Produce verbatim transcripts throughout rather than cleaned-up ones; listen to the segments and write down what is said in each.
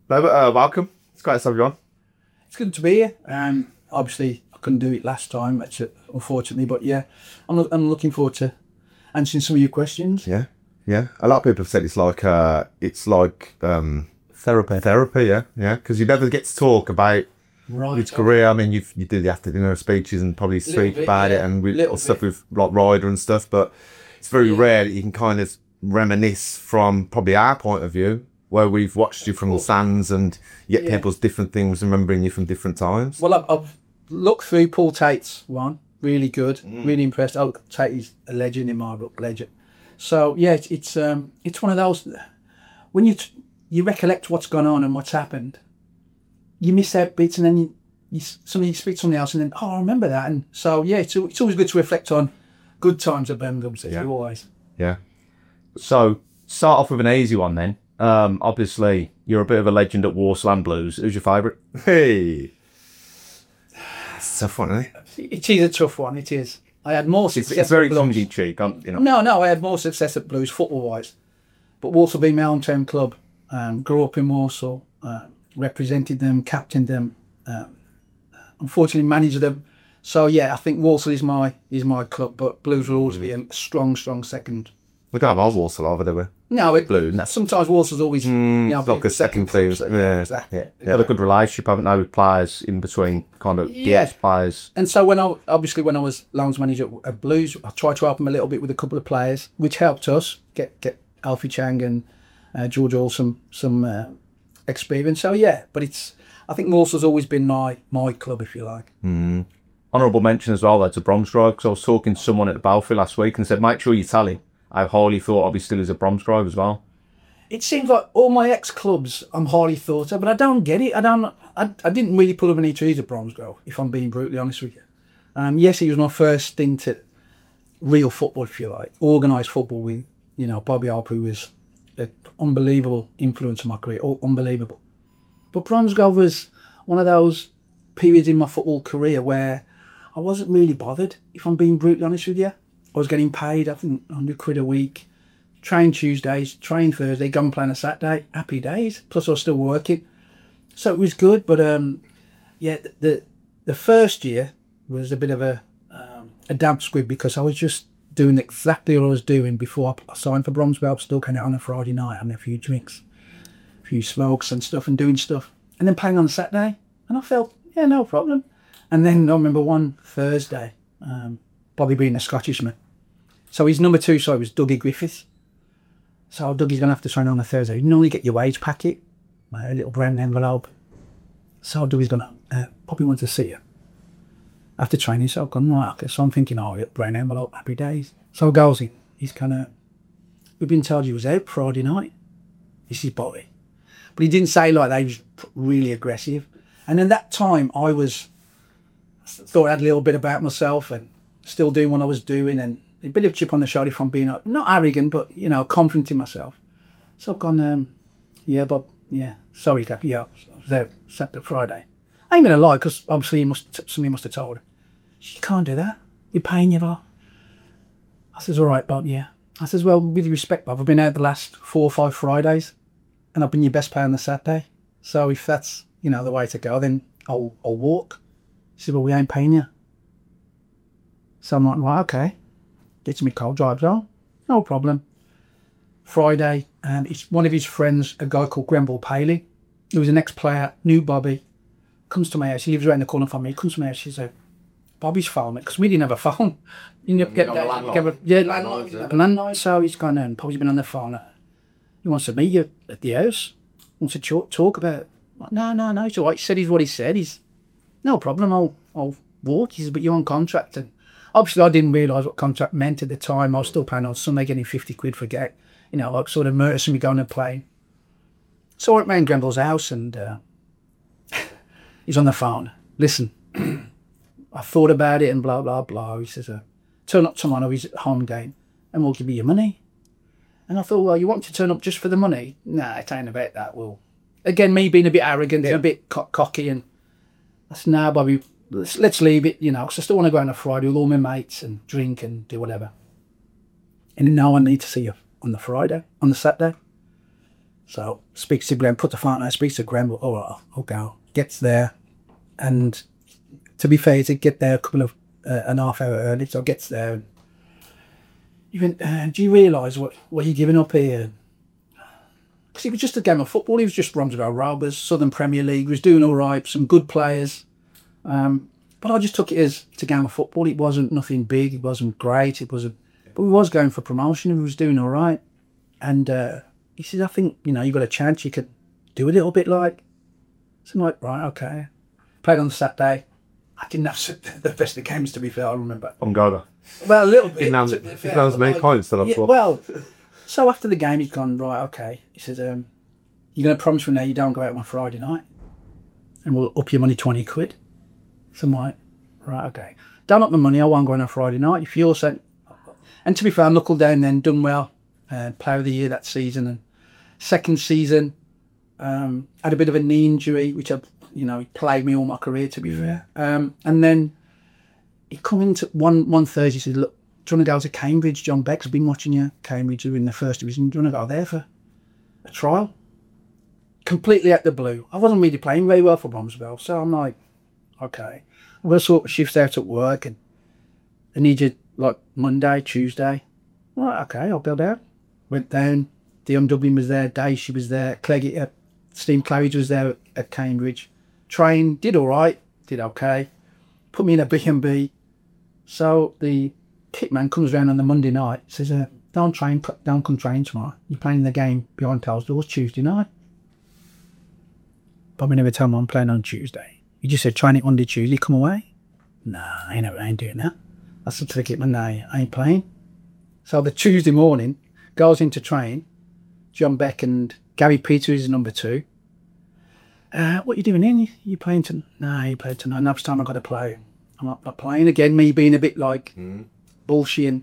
No, uh, welcome. It's great to have you on. It's good to be here. Um, obviously, I couldn't do it last time, which, uh, unfortunately, but yeah, I'm, I'm looking forward to answering some of your questions. Yeah, yeah. A lot of people have said it's like uh, it's like um, Therapy. therapy. Yeah, yeah. Because you never get to talk about Right. his career. I mean, you you do the after dinner speeches and probably speak bit, about yeah. it and with, Little stuff bit. with like Ryder and stuff. But it's very rare that you can kind of reminisce from probably our point of view, where we've watched you from the stands and you get Yeah. people's different things, remembering you from different times. Well, I've, I've looked through Paul Tate's one. Really good. Really impressed. Oh, Tate is a legend in my book, legend. So yeah, it's it's um it's one of those when you t- you recollect what's gone on and what's happened, you miss out bits, and then you, you somebody speak to somebody else, and then oh, I remember that. And so yeah, it's it's always good to reflect on good times at Birmingham City. Yeah. Always. Yeah. So start off with an easy one then. Um, obviously, you're a bit of a legend at Warsland Blues. Who's your favourite? Hey. It's a tough one, isn't it? It is a tough one. It is. I had more It's, success. it's very at Blues. tongue in cheek. I'm, you know. No, no, I had more success at Blues football wise, but Walsall being my hometown club, um, grew up in Walsall, uh, represented them, captained them, um, unfortunately managed them. So yeah, I think Walsall is my is my club, but Blues will always be a strong, strong second. We don't have our Walsall over there, do we? No, it, Blues. sometimes Walsall's always you know, It's like a second team. Yeah. Exactly. Yeah, you have a good relationship, haven't they, with players in between, kind of Yeah. the ex-players. And so when I obviously when I was loans manager at, at Blues, I tried to help them a little bit with a couple of players, which helped us get get Alfie Chang and uh, George Hall some some uh, experience. So yeah, but it's I think Walsall's always been my my club, if you like. Honourable mention as well, though, to Bromsgrove, because I was talking to someone at the Balfour last week and said, make sure you tell him how highly thought of he still is at Bromsgrove as well. It seems like all my ex clubs I'm highly thought of, but I don't get it. I don't. I, I didn't really pull up any trees at Bromsgrove, if I'm being brutally honest with you. Um, yes, he was my first stint at real football, if you like, organised football with you know Bobby Harper, who was an unbelievable influence on my career, oh, unbelievable. But Bromsgrove was one of those periods in my football career where I wasn't really bothered, if I'm being brutally honest with you. I was getting paid, I think, one hundred quid a week. Train Tuesdays, train Thursday, go and play on a Saturday. Happy days. Plus I was still working. So it was good, but um, yeah, the the first year was a bit of a um, a damp squib because I was just doing exactly what I was doing before I signed for Bromsgrove. Still going out on a Friday night, having a few drinks, a few smokes and stuff and doing stuff. And then playing on a Saturday. And I felt, yeah, no problem. And then I remember one Thursday, um, Bobby being a Scottishman. So his number two side was Dougie Griffiths. So Dougie's going to have to sign on a Thursday. You normally get your wage packet, a little brown envelope. So Dougie's going to, uh, Bobby wants to see you. After training, so I've gone, right, okay. So I'm thinking, oh, little brown envelope, happy days. So goes in. He's kind of, we've been told he was out Friday night. This is Bobby. But he didn't say like that. He was really aggressive. And in that time, I was, thought I had a little bit about myself and still doing what I was doing and a bit of chip on the shoulder from being, not arrogant, but, you know, confident in myself. So I've gone, um, yeah, Bob, yeah, sorry, Cap, yeah, I was there Saturday, Friday. I ain't going to lie, because obviously he must, somebody must have told her. You can't do that. You're paying your lot. I says, all right, Bob, yeah. I says, well, with respect, Bob, I've been out the last four or five Fridays and I've been your best player on the Saturday. So if that's, you know, the way to go, then I'll, I'll walk. He said, well, we ain't paying you. So I'm like, well, okay. Gets me cold, drives on. No problem. Friday, and it's one of his friends, a guy called Grenville Paley, who was an ex-player, knew Bobby, comes to my house. He lives around the corner from me. He comes to my house. He said, Bobby's phone, because we didn't have a phone. You know, get, on the landline. get a, yeah, Landlines, yeah. landline. landline. So he's gone and Bobby's been on the phone. He wants to meet you at the house. Wants to talk, talk about it. Like, no, no, no. It's all right. He said he's what he said. He's no problem. I'll, I'll walk. He said, but you're on contract. And obviously, I didn't realise what contract meant at the time. I was still paying on Sunday, getting fifty quid for get, you know, like sort of murder me going to play. So I went round Grenville's house and uh, he's on the phone. Listen, I thought about it and blah, blah, blah. He says, uh, turn up tomorrow, he's at home game, and we'll give you your money. And I thought, well, you want to turn up just for the money? Nah, it ain't about that. Well, again, me being a bit arrogant yeah. and a bit co- cocky, and I said, nah, Bobby, let's, let's leave it, you know, because I still want to go on a Friday with all my mates and drink and do whatever. And now I need to see you on the Friday, on the Saturday. So speaks to Glenn, put the phone out, speaks to Glenn, but all right, I'll go. Gets there, and to be fair, he did get there a couple of, uh, an half hour early, so gets there. And he went, uh, do you realise what, what you're giving up here? Because it was just a game of football. He was just Bromsgrove Rovers, Southern Premier League, he was doing all right, some good players. Um, but I just took it as it's a game of football. It wasn't nothing big, it wasn't great, it wasn't, but we was going for promotion, we was doing all right. And uh, he says, I think, you know, you got a chance, you could do a little bit like. So I'm like, right, okay. Played on Saturday. I didn't have the best of games, to be fair, I remember. On Goda. Well, a little bit. Didn't have, to be didn't fair, have as many like, points that I've yeah, got. well, so after the game, he's gone, right, okay. He says, um, you're going to promise from now you don't go out on Friday night? And we'll up your money twenty quid. So I'm like, right, okay. Don't up my money, I won't go on a Friday night. If you're saying, and to be fair, I knuckled down then, done well, uh, player of the year that season. And second season, um, had a bit of a knee injury, which I, you know, plagued me all my career, to be fair. Um, and then he come into one one Thursday, he said, look, do you want to go to Cambridge? John Beck's been watching you. Cambridge are in the first division. Do you want to go there for a trial? Completely out the blue. I wasn't really playing very well for Bromsgrove, so I'm like, okay. We'll sort of shifts out at work, and I need you like Monday, Tuesday. Right, okay, I'll build out. Went down. Dion Dublin was there. Daisy was there. Clegg, uh, Steve Claridge was there at, at Cambridge. Trained, did all right, did okay. Put me in a B and B. So the kit man comes round on the Monday night, says, uh, don't train, don't come train tomorrow. You're playing the game behind closed doors Tuesday night. Bobby never told me I'm playing on Tuesday. He just said, train it Monday, Tuesday, come away. Nah, I ain't, I ain't doing that. I said to the kit man, no, I ain't playing. So the Tuesday morning, goes into train, John Beck and Gary Peters is number two. Uh, what you doing in? You playing tonight? No, you played tonight. Next time I've got to play. I'm not, not playing again, me being a bit like mm. bullshitting.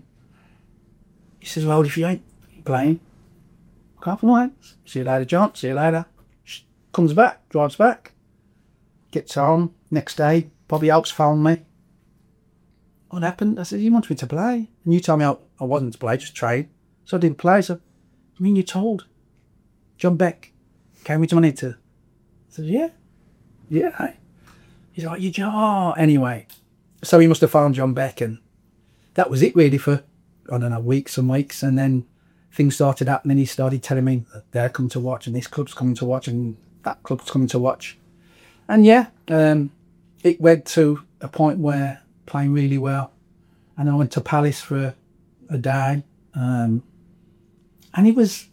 He says, well, if you ain't playing, come for nights. See you later, John. See you later. Comes back, drives back, gets home. Next day, Bobby Oakes phoned me. What happened? I said, you want me to play? And you told me I, I wasn't to play, just train. So I didn't play. So, I mean, you told John Beck gave me money to. I said, yeah, yeah. He's like, you oh, anyway. So he must have found John Beck, and that was it really for, I don't know, weeks and weeks. And then things started happening. He started telling me that they're coming to watch, and this club's coming to watch, and that club's coming to watch. And yeah, um, it went to a point where playing really well. And I went to Palace for a, a day. Um, and it was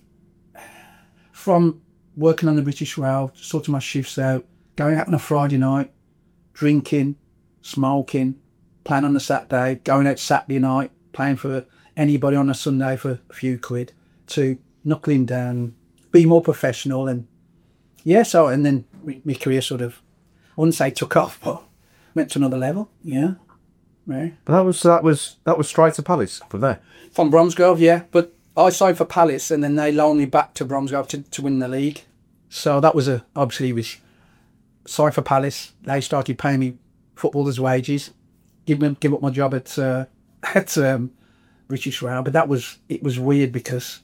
from working on the British Rail, sorting my shifts out, going out on a Friday night, drinking, smoking, playing on a Saturday, going out Saturday night, playing for anybody on a Sunday for a few quid, to knuckling down, be more professional. And yeah, so, and then my career sort of, I wouldn't say took off, but went to another level. Yeah. Right. But that was that was that was straight to Palace from there. From Bromsgrove, yeah. But I signed for Palace, and then they loaned me back to Bromsgrove to, to win the league. So that was a obviously it was signed for Palace. They started paying me footballers' wages. Give me give up my job at uh, at um, British Rail, but that was it was weird because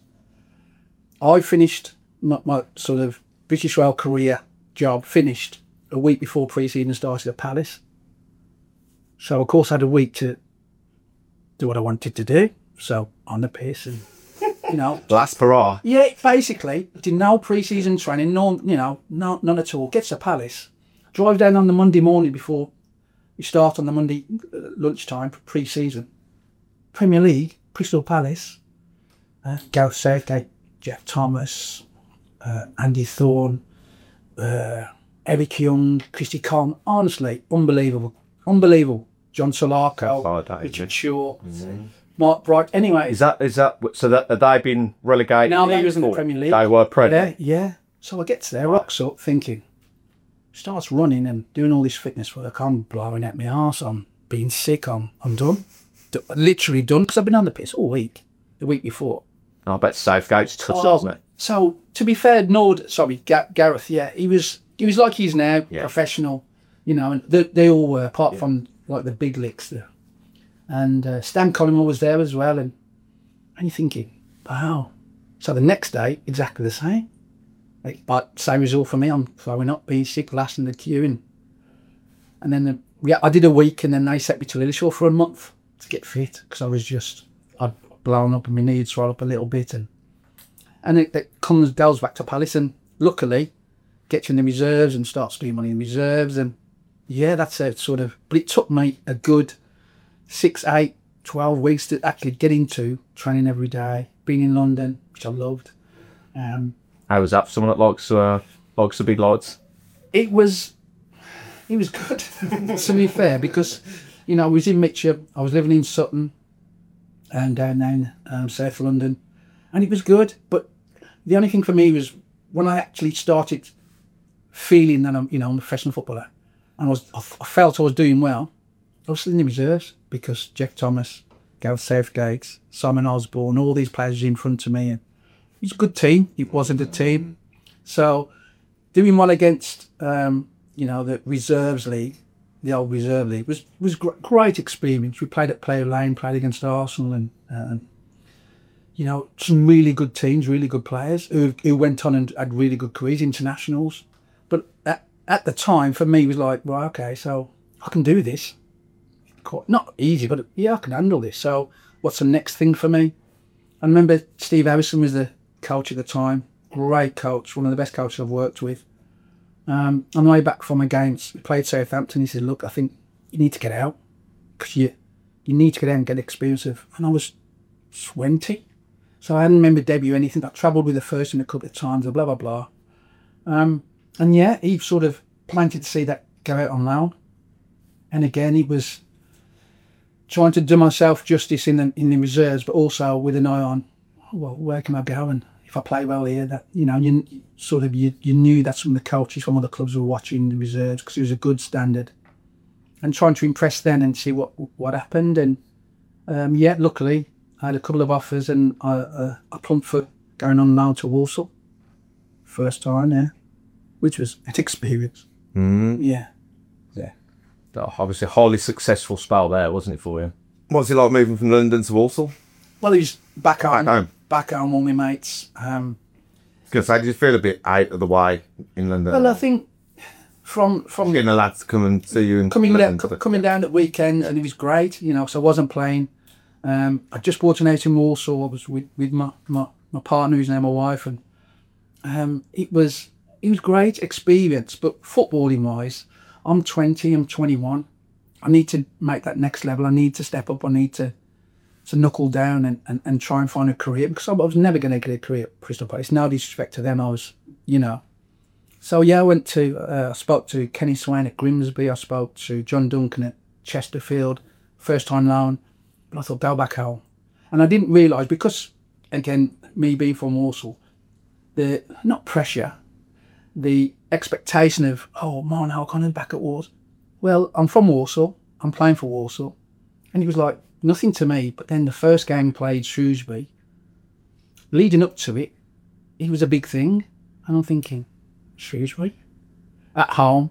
I finished my, my sort of British Rail career job finished a week before pre-season started at Palace. So of course I had a week to do what I wanted to do. So on the piss and you know last hurrah. Yeah, basically did no pre-season training, no you know, no none at all. Gets to Palace, drive down on the Monday morning before we start on the Monday uh, lunchtime for pre-season. Premier League, Crystal Palace, uh, Gareth Southgate, Jeff Thomas, uh, Andy Thorne, uh, Eric Young, Christy Conn. Honestly, unbelievable. Unbelievable. John Solarco, oh, Richard Shaw, mm-hmm. Mark Bright. Anyway. Is that, is that, so that, have they been relegated? No, they was in the Premier League. They were Premier Yeah, yeah. So I get to there, rocks up, thinking, starts running and doing all this fitness work. I'm blowing at my arse. I'm being sick. I'm, I'm done. D- literally done, because I've been on the piss all week, the week before. Oh, I bet Southgate's tough, oh, isn't it? So, to be fair, Nord, sorry, Ga- Gareth, yeah, he was he was like he is now, yeah. professional, you know, and they, they all were, apart yeah. from like the big licks there. And uh, Stan Collymore was there as well, and, and you're thinking, wow. So the next day, exactly the same. Like, but same result for me. I'm throwing up, being sick, last in the queue, and and then the, yeah, I did a week, and then they sent me to Lillishall for a month to get fit because I was just I'd blown up and my knee had swelled up a little bit, and and it, it comes delves back to Palace, and luckily get you in the reserves and starts doing money in reserves, and yeah, that's a sort of. But it took me a good six, eight, twelve weeks to actually get into training every day, being in London, which I loved. Um, How was that for someone that likes uh, likes the big lights? it was, it was good. To be fair, because you know I was in Mitcham, I was living in Sutton, and down down um, South London, and it was good. But the only thing for me was when I actually started feeling that I'm, you know, I'm a professional footballer, and I was, I felt I was doing well. I was still in the reserves because Jack Thomas, Gareth Southgate, Simon Osborne, all these players in front of me, and it was a good team. It wasn't a team, so doing well against, um, you know, the reserves league, the old reserve league, was was gr- great experience. We played at Player Lane, played against Arsenal, and uh, you know, some really good teams, really good players who who went on and had really good careers, internationals. But at, at the time, for me, it was like, well, okay, so I can do this. Quite, not easy, but yeah, I can handle this. So what's the next thing for me? I remember Steve Harrison was the coach at the time. Great coach, one of the best coaches I've worked with. Um, on the way back from a game, we played Southampton. He said, look, I think you need to get out because you, you need to get out and get experience of. And I was twenty. So I hadn't remembered debut or anything. I travelled with the first team a couple of times, blah, blah, blah. Um, and yeah, he sort of planted to see that go out on loan. And again, he was trying to do myself justice in the in the reserves, but also with an eye on, oh, well, where can I go? And if I play well here, that you know, you sort of you you knew that some of the coaches from other clubs were watching the reserves because it was a good standard, and trying to impress them and see what what happened. And um, yeah, luckily I had a couple of offers, and I uh, I plumped for going on loan to Walsall, first time there, which was an experience. Mm. Yeah. Obviously, a highly successful spell there, wasn't it, for you? What's it like moving from London to Walsall? Well, he was back home. Back home. Back home, all my mates. Um, Because I did you feel a bit out of the way in London? well, I think from from Getting the lads to come and see you and coming down, co- coming down at weekend, and it was great. You know, so I wasn't playing. Um, I just bought an house in Walsall. I was with, with my, my, my partner, who's now my wife, and um, it was it was great experience. But footballing wise, I'm twenty, I'm twenty-one. I need to make that next level. I need to step up. I need to to knuckle down and, and, and try and find a career because I was never going to get a career at Crystal Palace. No disrespect to them. I was, you know. So yeah, I went to, uh, I spoke to Kenny Swain at Grimsby. I spoke to John Duncan at Chesterfield, first time loan. But I thought, go back home. And I didn't realise, because, again, me being from Walsall, the, not pressure, the expectation of, oh, man, how can I back at Walsall? Well, I'm from Walsall. I'm playing for Walsall. And it was like nothing to me. But then the first game played Shrewsbury, leading up to it, it was a big thing. And I'm thinking, Shrewsbury? At home?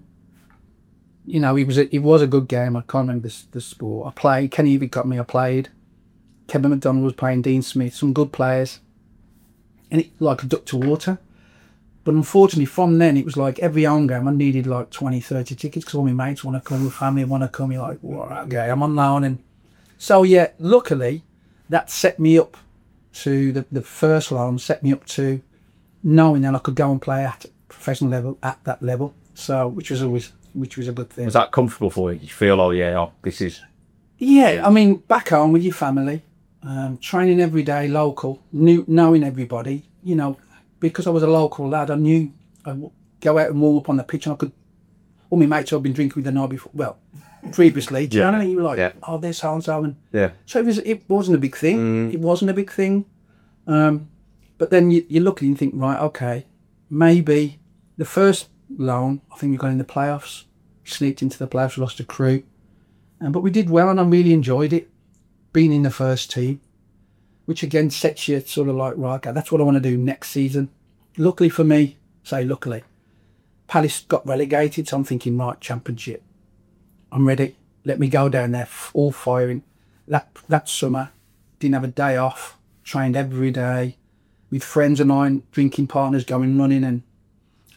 You know, it was a, it was a good game. I can't remember the, the sport. I played. Kenny even got me. I played. Kevin McDonald was playing, Dean Smith, some good players. And it like a duck to water. But unfortunately, from then, it was like every home game, I needed like twenty, thirty tickets because all my mates want to come, my family want to come. You're like, well, okay, I'm on loan. And so, yeah, luckily, that set me up to the, the first loan, set me up to knowing that I could go and play at professional level, at that level. So, which was always, which was a good thing. Was that comfortable for you? You feel, oh, yeah, oh, this is... Yeah, I mean, back home with your family, um, training every day, local, knew, knowing everybody, you know, because I was a local lad, I knew I'd go out and warm up on the pitch and I could, all my mates I'd been drinking with the night before, well, previously, do you Yeah. know what I mean? You were like, Yeah. oh, there's so-and-so. And Yeah. so it, was, it wasn't a big thing. Mm. It wasn't a big thing. Um, but then you, you look and you think, right, okay, maybe the first loan, I think we got in the playoffs, sneaked into the playoffs, lost to Crewe. Um, but we did well and I really enjoyed it, being in the first team, which again sets you sort of like, right, okay, that's what I want to do next season. Luckily for me, say luckily, Palace got relegated, so I'm thinking, right, championship. I'm ready. Let me go down there, all firing. That that summer, didn't have a day off, trained every day, with friends of mine, drinking partners, going running, and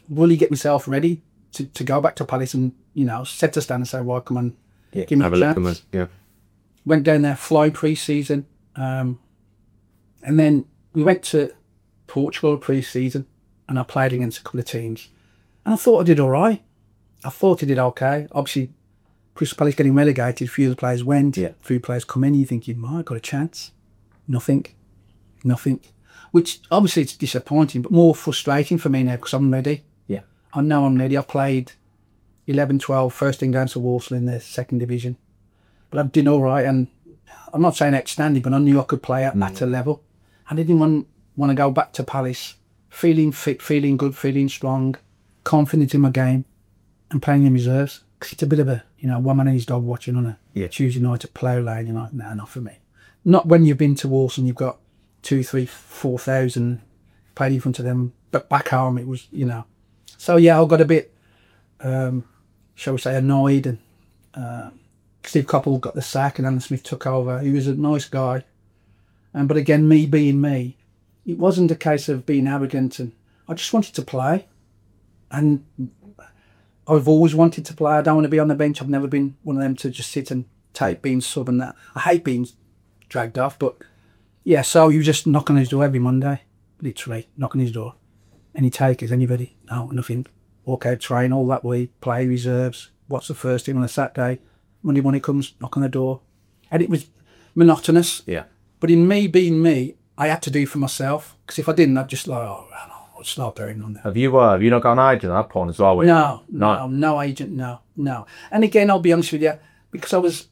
really get myself ready to, to go back to Palace and, you know, set a stand and say, right, come on, Yeah, give me have a a look. chance. Yeah. Went down there, flying pre-season. Um, and then we went to Portugal pre-season and I played against a couple of teams. And I thought I did all right. I thought I did okay. Obviously, Crystal Palace getting relegated, a few of the players went, Yeah. a few players come in, you think, you might have got a chance. Nothing. Nothing. Which, obviously, it's disappointing, but more frustrating for me now because I'm ready. Yeah. I know I'm ready. I've played eleven, twelve, first team down to Walsall in the second division. But I did all right, and I'm not saying outstanding, but I knew I could play at, at a level. I didn't want, want to go back to Palace feeling fit, feeling good, feeling strong, confident in my game, and playing in reserves. Because it's a bit of a, you know, one man and his dog watching on a Yeah. Tuesday night at Plough Lane. You're like, nah, not for me. Not when you've been to Walsall and you've got two, three, four thousand played in front of them. But back home, it was, you know. So, yeah, I got a bit, um, shall we say, annoyed. And uh, Steve Coppell got the sack and Alan Smith took over. He was a nice guy. Um, but again, me being me, it wasn't a case of being arrogant. And I just wanted to play. And I've always wanted to play. I don't want to be on the bench. I've never been one of them to just sit and take being sub and that. I hate being dragged off, but yeah, so you just knock on his door every Monday, literally knock on his door. Any takers, anybody? No, nothing. Walk out, train all that way, play reserves. What's the first thing on a Saturday? Monday morning comes, knock on the door. And it was monotonous. Yeah. But in me being me, I had to do for myself. Because if I didn't, I'd just like, oh, I'll start doing on that. Have you uh, have you not got an agent at that point as well? No, No. no, no agent, no, no. And again, I'll be honest with you, because I was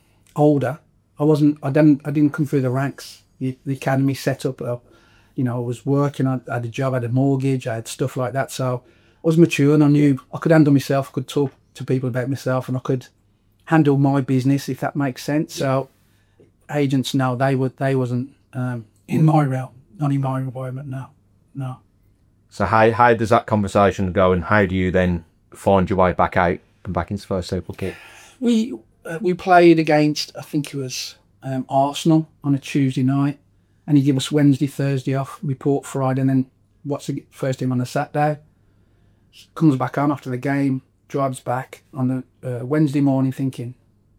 older, I wasn't, I didn't, I didn't come through the ranks. The, the academy set up, uh, you know, I was working, I had a job, I had a mortgage, I had stuff like that. So I was mature and I knew I could handle myself, I could talk to people about myself and I could handle my business, if that makes sense. So agents, no, they would, they wasn't um, in my realm, not in my environment, no, no. So how how does that conversation go, and how do you then find your way back out and back into first table kit? We uh, we played against, I think it was um, Arsenal on a Tuesday night, and he gave us Wednesday, Thursday off, report Friday, and then what's the first game on a Saturday. Comes back on after the game, drives back on the uh, Wednesday morning, thinking,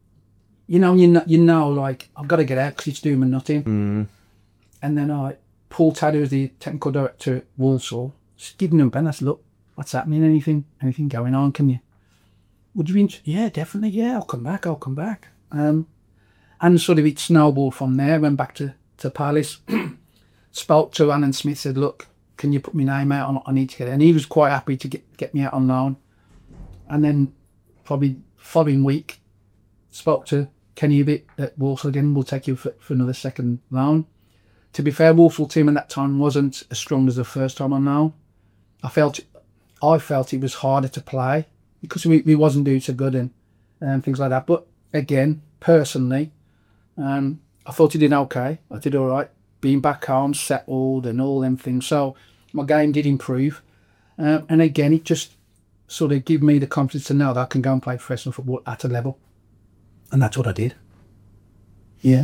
you know, you know, you know, like I've got to get out because it's doing me nothing. Mm. And then I, Paul Taddy was the technical director at Walsall. Just giving him a pen. I said, look, what's happening? Anything, anything going on? Can you? Would you be? Int- yeah, definitely. Yeah, I'll come back. I'll come back. Um, and sort of it snowballed from there. Went back to to Palace. Spoke to Alan Smith. Said, look, can you put my name out? On, I need to get it. And he was quite happy to get get me out on loan. And then probably following week, spoke to Kenny a bit at Walsall again. We'll take you for, for another second loan. To be fair, Walsall team at that time wasn't as strong as the first time on loan. I felt, I felt it was harder to play because we, we wasn't doing so good and and things like that. But again, personally, um, I thought he did okay. I did all right, being back home, settled, and all them things. So my game did improve, um, and again, it just sort of gave me the confidence to know that I can go and play professional football at a level, and that's what I did. Yeah.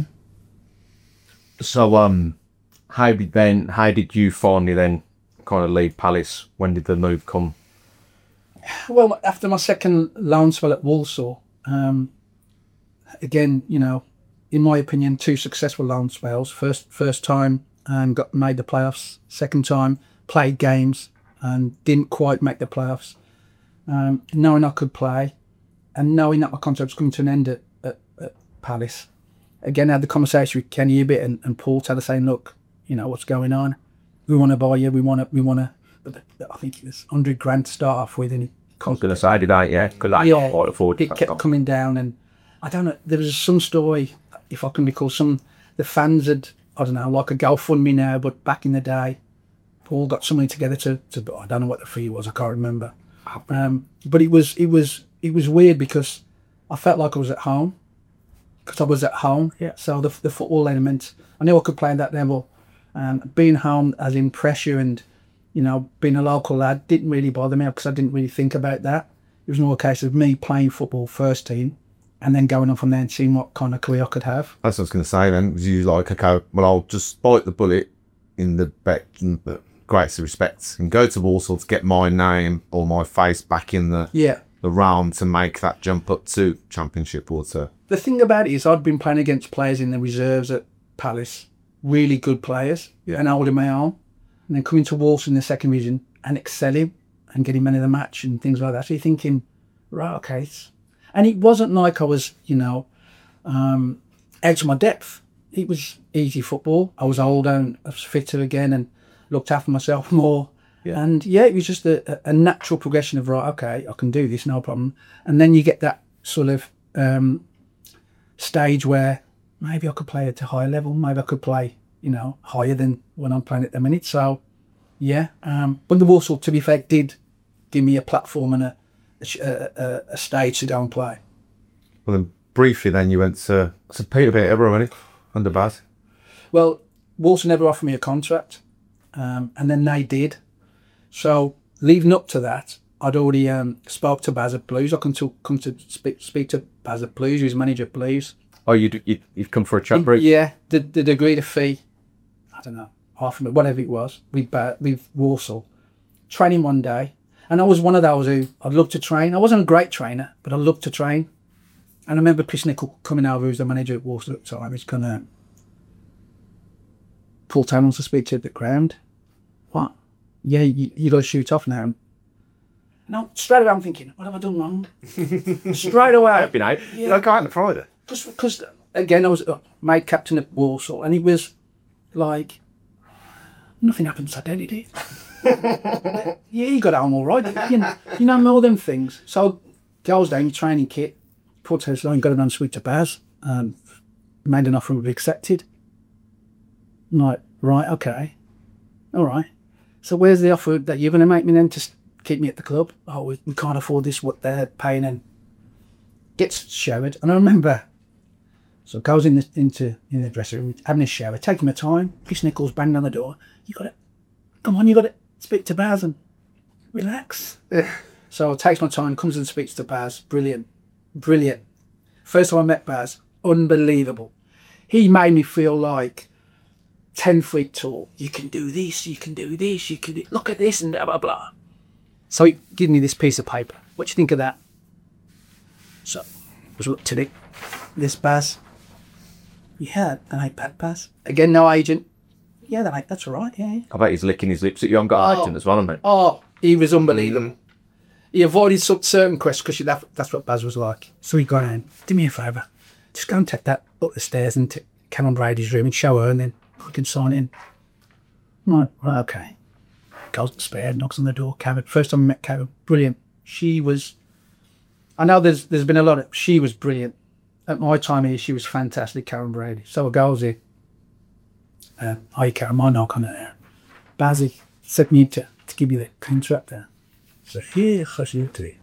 So um, how did then? How did you finally then kind of leave Palace? When did the move come? Well, after my second loan spell at Walsall, um, again, you know, in my opinion, two successful loan spells. First, first time um, got made the playoffs. Second time played games and didn't quite make the playoffs. Um, knowing I could play, and knowing that my contract was coming to an end at, at, at Palace. Again, I had the conversation with Kenny a bit and, and Paul Taylor saying, "Look, you know what's going on. We want to buy you. We want to. We want to." But I think it was hundred grand to start off with, and he I was going to say, did I? Yeah, because I yeah, can't afford it kept coming down, and I don't know. There was some story, if I can recall, some the fans had, I don't know, like a GoFundMe now, but back in the day, Paul got somebody together to, to I don't know what the fee was. I can't remember. Um, but it was it was it was weird because I felt like I was at home because I was at home. Yeah. So the the football element, I knew I could play at that level, and being home as in pressure and, you know, being a local lad didn't really bother me because I didn't really think about that. It was more a case of me playing football first team and then going on from there and seeing what kind of career I could have. That's what I was going to say then. Was you like, okay, well, I'll just bite the bullet in the bet, greatest respect and go to Walsall to get my name or my face back in the Yeah. the round to make that jump up to Championship or to. The thing about it is I'd been playing against players in the reserves at Palace, really good players, Yeah. and holding my own, and then coming to Walsall in the second division and excelling and getting man of the match and things like that. So you're thinking, right, okay. It's... And it wasn't like I was, you know, um, out of my depth. It was easy football. I was older and I was fitter again and looked after myself more. Yeah. And yeah, it was just a, a natural progression of, right, okay, I can do this, no problem. And then you get that sort of um, stage where maybe I could play at a higher level, maybe I could play, you know, higher than when I'm playing at the minute. So, yeah. Um, but the Walsall, to be fair, did give me a platform and a, a, a, a stage to go and play. Well, then briefly, then you went to, to Peterborough, wasn't it? Under Baz. Well, Walsall never offered me a contract, um, and then they did. So, leading up to that, I'd already um, spoke to Baz at Blues. I come to come to speak, speak to Baz at Blues, who's manager at Blues. Oh, you'd, you'd, you'd come for a chat break? Yeah, they'd, they'd agreed a fee, I don't know, half of it, whatever it was, with, uh, with Walsall. Training one day, and I was one of those who, I'd love to train. I wasn't a great trainer, but I loved to train. And I remember Chris Nichol coming over, who's the manager at Walsall at the time. He's going to Paul Town wants to speak to you at the ground. What? Yeah, you, you got to shoot off now. And I'm, straight away I'm thinking, what have I done wrong? Straight away. I've been out. Did I go out on Friday? Because, again, I was uh, made captain at Walsall, and it was like, nothing happened Saturday, did it? Yeah, you got home all right. You know, you know more than things. So, goes down, your training kit, put his line, got it on sweet to Baz, um, made an offer and we accepted. I'm like, right, okay, all right. So where's the offer that you're going to make me then to s- keep me at the club? Oh, we, we can't afford this, what they're paying, and gets showered. And I remember, so goes in the, into in the dressing room, having a shower, taking my time. Chris Nichols banged on the door. You got it. Come on, you got to speak to Baz and relax. So it takes my time, comes and speaks to Baz. Brilliant. Brilliant. First time I met Baz, unbelievable. He made me feel like ten feet tall. You can do this, you can do this, you can do, look at this and blah, blah, blah. So he gave me this piece of paper. What do you think of that? So I was looked at it. This Baz. Yeah, an iPad Baz. Again, no agent. Yeah, that, that's all right, yeah, yeah. I bet he's licking his lips at you. I've got Oh. acting as well, haven't I? Oh, he was unbelievable. He avoided some certain questions because that, that's what Baz was like. So he got in, do me a favour, just go and take that up the stairs and to Cameron Brady's room and show her, and then we can sign in. I'm like, right, okay. Goes upstairs, knocks on the door. Karen, first time I met Karen, brilliant. She was, I know there's there's been a lot of, she was brilliant. At my time here, she was fantastic, Karen Brady. So I goes here. Uh, hi Karen, my knock on it there. Bazzy set me to, to give me the contract there. So here, you three.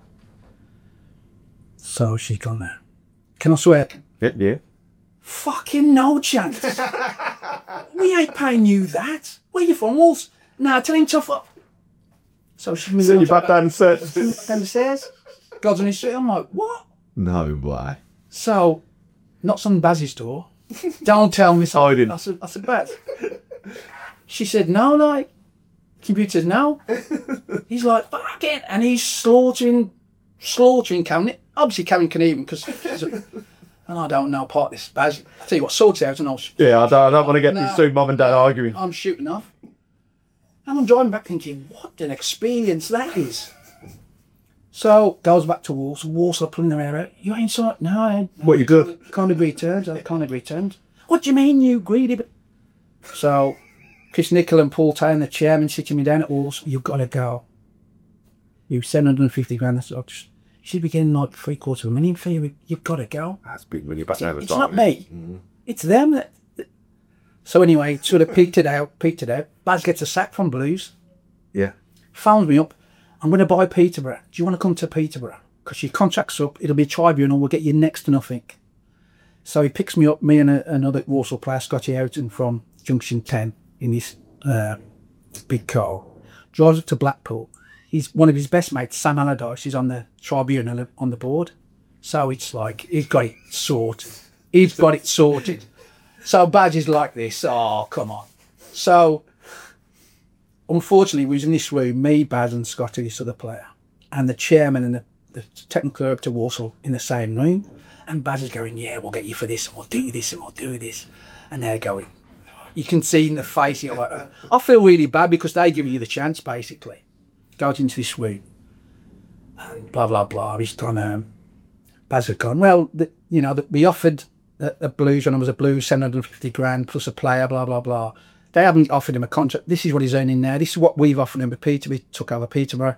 So she gone there. Can I swear? Yeah, yeah. Fucking no chance. We ain't paying you that. Where you from, Wolves? Nah, tell him tough up. So she moved So on you to- back down and said, down the stairs. God's on his street. I'm like, what? No way. So, knocks on Bazzy's door. Don't tell me so. Hiding. I said, I said, Baz. She said, no, like, computers, no. He's like, fuck it. And he's slaughtering, slaughtering Karen. Obviously, Karen can even, because, and I don't know part of this. Baz, I tell you what, sorts it out and I'll, sh- yeah, I don't, I don't want to get No. these two mum and dad arguing. I'm shooting off. And I'm driving back thinking, what an experience that is. So, goes back to Walsall. Walsall pulling their hair out. You ain't sorry. No, I ain't. What you good? Can't agree terms. I can't agree terms. What do you mean, you greedy? But so, Chris Nichol and Paul Town, the chairman, sitting me down at Walsall. You've got to go. You seven hundred fifty grand. That's all. Just, you should be getting like three quarters of a million for you. You've got to go. That's been really back over It's time. not me. It's them. That, that- So anyway, sort of peaked it out. Peaked it out. Baz gets a sack from Blues. Yeah. Phones me up. I'm going to buy Peterborough. Do you want to come to Peterborough? Because your contract's up. It'll be a tribunal. We'll get you next to nothing. So he picks me up, me and a, another Walsall player, Scotty Houghton, from Junction ten in his uh, big car. Drives up to Blackpool. He's one of his best mates, Sam Allardyce, is on the tribunal on the board. So it's like, he's got it sorted. He's got it sorted. So Badge is like this. Oh, come on. So unfortunately, we was in this room, me, Baz and Scotty, this other player, and the chairman and the, the technical director Walsall in the same room. And Baz is going, yeah, we'll get you for this, and we'll do this, and we'll do this. And they're going, you can see in the face, you're like, I feel really bad because they give you the chance, basically. Go out into this room, and blah, blah, blah. He's gone, um, Baz had gone, well, the, you know, the, we offered the, the Blues, when I was a Blues, seven hundred fifty grand plus a player, blah, blah, blah. They haven't offered him a contract. This is what he's earning now. This is what we've offered him with Peterborough. We took over Peterborough.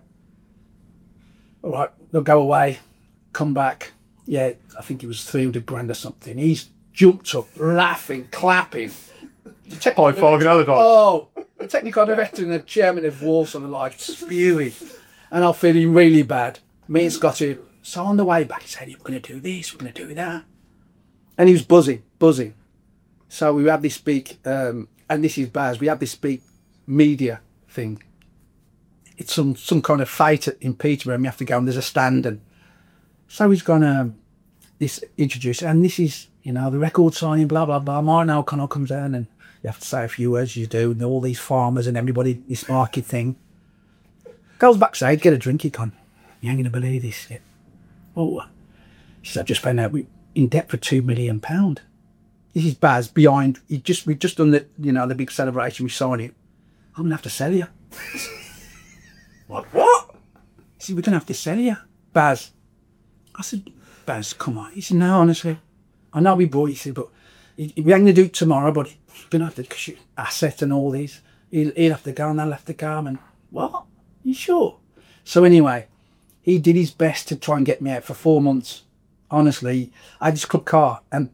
All right, they'll go away, come back. Yeah, I think it was three hundred grand or something. He's jumped up, laughing, clapping. High five in other times. Oh, the technical director and the chairman of Walsall are like spewing. And I'm feeling really bad. Me and Scotty, so on the way back, he said, we're going to do this, we're going to do that. And he was buzzing, buzzing. So we had this big, um, and this is Baz, we had this big media thing. It's some, some kind of fight in Peterborough, and you have to go and there's a stand. And so he's going to um, this introduce, and this is, you know, the record signing, blah, blah, blah. Martin O'Connell comes down and you have to say a few words, you do, and all these farmers and everybody, this market thing. Goes backside, get a drink, he can. You ain't going to believe this. Yeah. Oh, he said, I've just found out we're in debt for two million pounds. This is Baz behind, he just, we've just done the, you know, the big celebration, we signed it. I'm going to have to sell you. Like, what? He said, we're going to have to sell you. Baz. I said, Baz, come on. He said, no, honestly. I know we bought, he said, but we ain't going to do it tomorrow, but you're going to have to, because your asset and all these, he'll, he'll have to go and they'll have to go. And what? You sure? So anyway, he did his best to try and get me out for four months. Honestly, I had this club car. And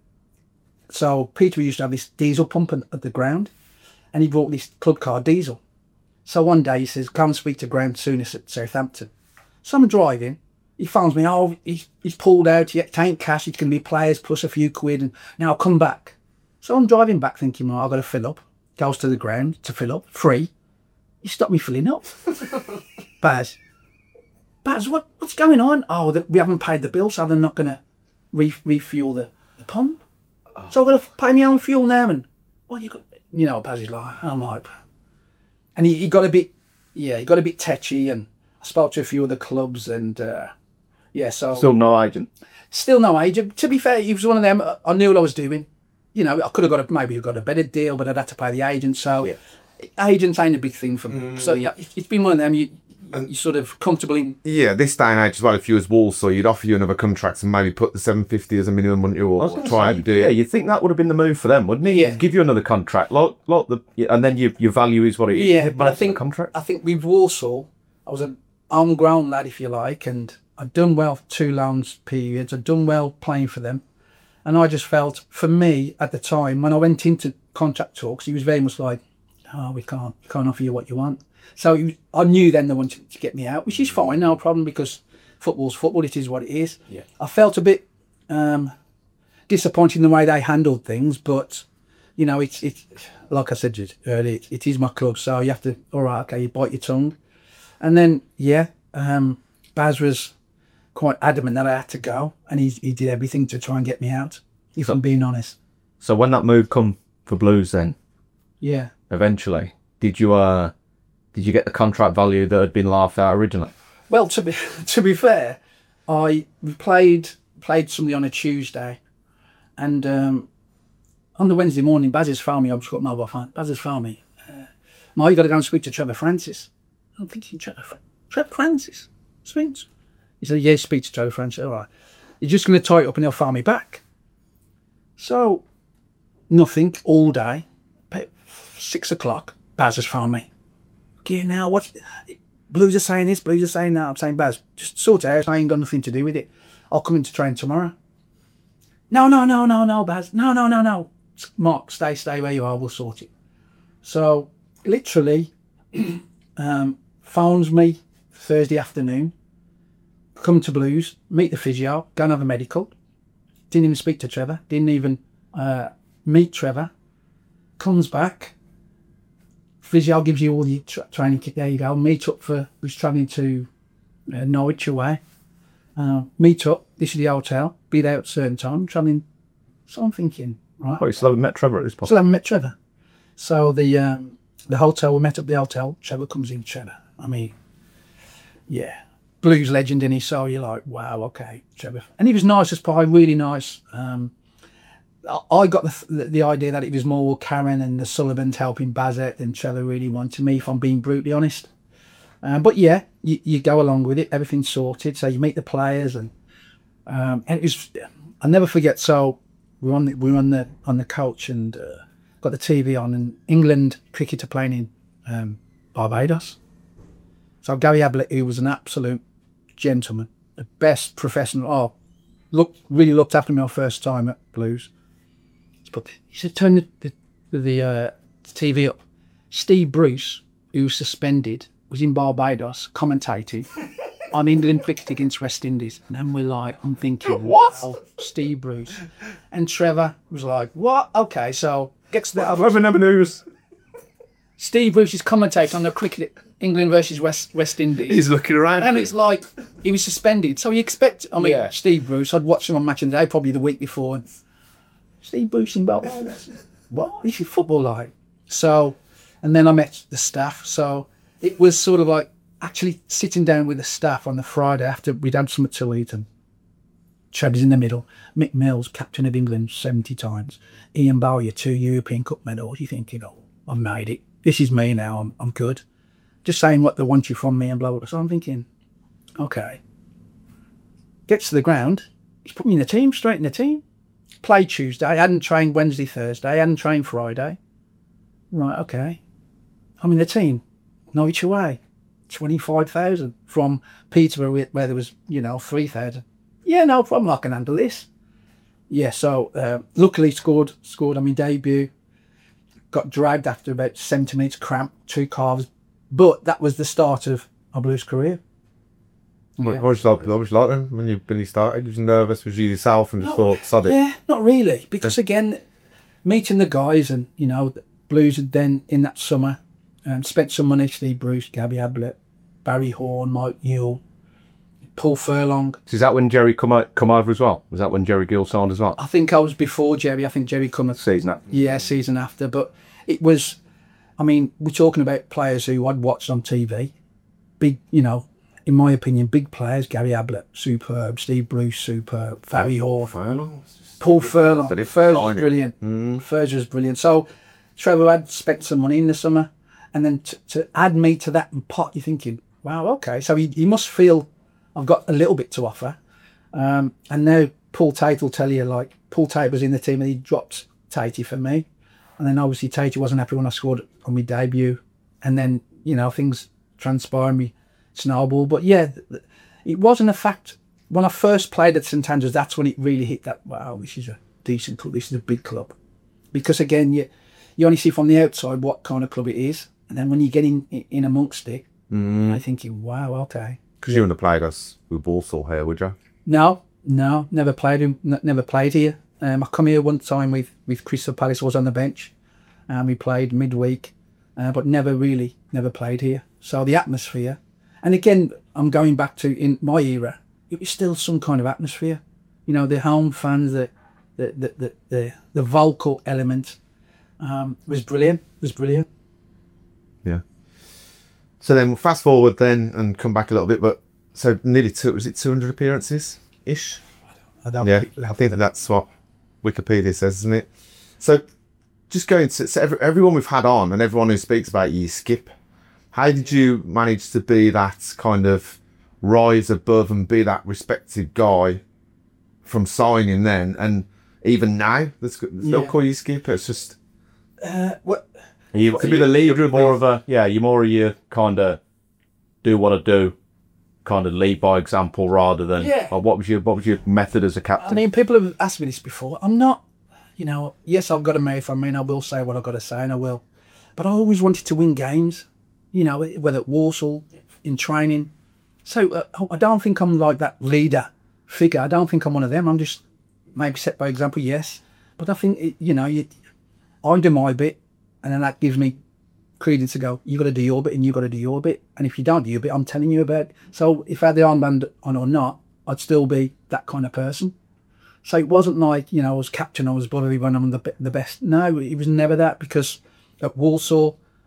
so Peter used to have this diesel pump at the ground. And he brought this club car diesel. So one day he says, come and speak to Graham Souness at Southampton. So I'm driving. He phones me, oh, he's, he's pulled out, he ain't cash, it's going to be players plus a few quid, and now I'll come back. So I'm driving back thinking, well, I've got to fill up. Goes to the ground to fill up, free. You stop me filling up. Baz, Baz, what, what's going on? Oh, the, we haven't paid the bill, so they're not going to re refuel the, the pump. Oh. So I've got to pay my own fuel now, and, well, you got, you know, Baz is like, I'm like, and he, he got a bit, yeah, he got a bit tetchy, and I spoke to a few other clubs, and, uh, yeah, so... Still no agent? Still no agent. To be fair, he was one of them, I knew what I was doing. You know, I could have got a, maybe got a better deal, but I'd have to pay the agent, so... Yeah. Agents ain't a big thing for me. Mm. So, yeah, it's been one of them, you, you're sort of comfortable in... Yeah, this day and age as well, if you was Walsall, you'd offer you another contract and maybe put the seven fifty as a minimum, wouldn't you? Or try to do it. Yeah, you'd think that would have been the move for them, wouldn't it? Yeah. Give you another contract, like, like the, and then your, your value is what it is. Yeah, but I think, contract. I think with Walsall, I was an on-ground lad, if you like, and... I'd done well for two loans periods. I'd done well playing for them. And I just felt, for me, at the time, when I went into contract talks, he was very much like, oh, we can't, we can't offer you what you want. So he, I knew then they wanted to get me out, which is fine, no problem, because football's football, it is what it is. Yeah. I felt a bit um, disappointed in the way they handled things, but, you know, it's, it's like I said earlier, it, it is my club, so you have to, all right, okay, you bite your tongue. And then, yeah, um, Baz was quite adamant that I had to go, and he, he did everything to try and get me out, if so, I'm being honest. So when that move come for Blues then, yeah, eventually, did you uh did you get the contract value that had been laughed at originally? Well, to be to be fair, I played played somebody on a Tuesday, and um, on the Wednesday morning, Baz has found me. I've just got mobile phone. Baz has found me. Uh, Ma, you got to go and speak to Trevor Francis. I'm thinking, Trevor, Trevor Francis, speaks. He said, yeah, speak to Trevor Francis. All right. You're just going to tie it up and he'll phone me back. So, nothing all day. About six o'clock, Baz has phoned me. Okay, now what? Blues are saying this, Blues are saying that. I'm saying, Baz, just sort it out. I ain't got nothing to do with it. I'll come into train tomorrow. No, no, no, no, no, Baz. No, no, no, no. Mark, stay, stay where you are. We'll sort it. So, literally, um, phones me Thursday afternoon. Come to Blues, meet the physio, go and have a medical. Didn't even speak to Trevor. Didn't even uh, meet Trevor. Comes back. Physio gives you all the tra training kit. There you go. Meet up for, who's travelling to uh, Norwich away. Uh, meet up. This is the hotel. Be there at a certain time. Travelling. So I'm thinking, right. Oh, you still haven't met Trevor at this point? Still haven't met Trevor. So the um, the hotel, we met up at the hotel. Trevor comes in, Trevor. I mean, yeah, blues legend in his soul. You're like, wow, okay, Trevor. And he was nice as pie, really nice. Um, I I got the, the the idea that it was more Karen and the Sullivans helping Bazette than Trevor really wanted me, if I'm being brutally honest. Um, but yeah, you, you go along with it. Everything's sorted. So you meet the players, and um, and it was. I'll never forget. So we're on the, we're on the on the coach and uh, got the T V on, and England cricket are playing in um, Barbados. So Gary Ablett, who was an absolute gentleman, the best professional. Oh, looked really looked after me our first time at Blues. But he said, turn the the, the uh, T V up. Steve Bruce, who was suspended, was in Barbados commentating on England cricket against West Indies. And then we're like, I'm thinking, what? Wow, Steve Bruce. And Trevor was like, what? Okay, so gets the Trevor never news. Steve Bruce is commentating on the cricket, England versus West West Indies. He's looking around. And it's like, he was suspended. So you expect, I mean, Yeah. Steve Bruce, I'd watched him on Match of the Day probably the week before. And Steve Bruce in Barbados. What? This is football like. So, and then I met the staff. So it was sort of like actually sitting down with the staff on the Friday after we'd had something to eat, and Trevor's in the middle. Mick Mills, captain of England seventy times. Ian Bowyer, two European Cup medals. You're thinking, oh, I've made it. This is me now. I'm, I'm good. Just saying what they want you from me and blah, blah, blah. So I'm thinking, okay. Gets to the ground. He's put me in the team, straight in the team. Played Tuesday. I hadn't trained Wednesday, Thursday. I hadn't trained Friday. Right, okay. I'm in the team. Norwich away. twenty-five thousand from Peterborough, where there was, you know, three thousand. Yeah, no problem. I can handle this. Yeah, so uh, luckily scored scored on my debut. Got dragged after about seventy minutes, cramp, two calves. But that was the start of my Blues career. What what was you like, what was you like then when you when you started? Was you nervous? Was you yourself and just thought, sod it? Yeah, not really. Because again, meeting the guys and, you know, the Blues had then in that summer um, spent some money, Steve Bruce, Gabby Ablett, Barry Horn, Mike Newell, Paul Furlong. So is that when Jerry come out, come over as well? Was that when Jerry Gill signed as well? I think I was before Jerry. I think Jerry come a Season after. Yeah, season after. But it was, I mean, we're talking about players who I'd watched on T V. Big, you know, in my opinion, big players. Gary Ablett, superb. Steve Bruce, superb. Barry Horn. Furlong? Paul Furlong. But it- Furlong fine. was brilliant. Mm. Furlong was brilliant. So Trevor had spent some money in the summer, and then to, to add me to that pot, you're thinking, wow, okay. So he, he must feel I've got a little bit to offer. Um, and now Paul Tate will tell you, like, Paul Tate was in the team and he dropped Tatey for me. And then obviously Tatey wasn't happy when I scored on my debut. And then, you know, things transpired, me snowball. But yeah, th- th- it wasn't a fact. When I first played at St Andrews, that's when it really hit that, wow, this is a decent club, this is a big club. Because again, you you only see from the outside what kind of club it is. And then when you get in, in amongst it, Mm. I'm thinking, wow, okay. Because you wouldn't have played us with Walsall here, would you? No, no, never played him. N- never played here. Um, I come here one time with with Crystal Palace. I was on the bench, and we played midweek, uh, but never really, never played here. So the atmosphere, and again, I'm going back to in my era. It was still some kind of atmosphere. You know, the home fans, the the the the the, the vocal element um, was brilliant. Was brilliant. Yeah. So then we'll fast forward then and come back a little bit, but so nearly two, was it two hundred appearances ish? I don't Yeah, I think that's what Wikipedia says, isn't it? So just going to so every, everyone we've had on and everyone who speaks about you, Skip, how did you manage to be that kind of rise above and be that respected guy from signing then and even now? Let's, let's not Yeah. call you Skip, it's just... Uh, what? You, to be the leader, more of a, yeah, you're more of your kind of do what I do, kind of lead by example rather than, Yeah. or what was your, what was your method as a I captain? mean, people have asked me this before. I'm not, you know, yes, I've got a marathon. I mean, I will say what I've got to say, and I will. But I always wanted to win games, you know, whether at Walsall, in training. So uh, I don't think I'm like that leader figure. I don't think I'm one of them. I'm just maybe set by example, yes. But I think, it, you know, you, I do my bit, and then that gives me credence to go, you got to do your bit and you got to do your bit. And if you don't do your bit, I'm telling you about it. So if I had the armband on or not, I'd still be that kind of person. So it wasn't like, you know, I was captain, I was bloody when I'm the, be- the best. No, it was never that, because at Walsall,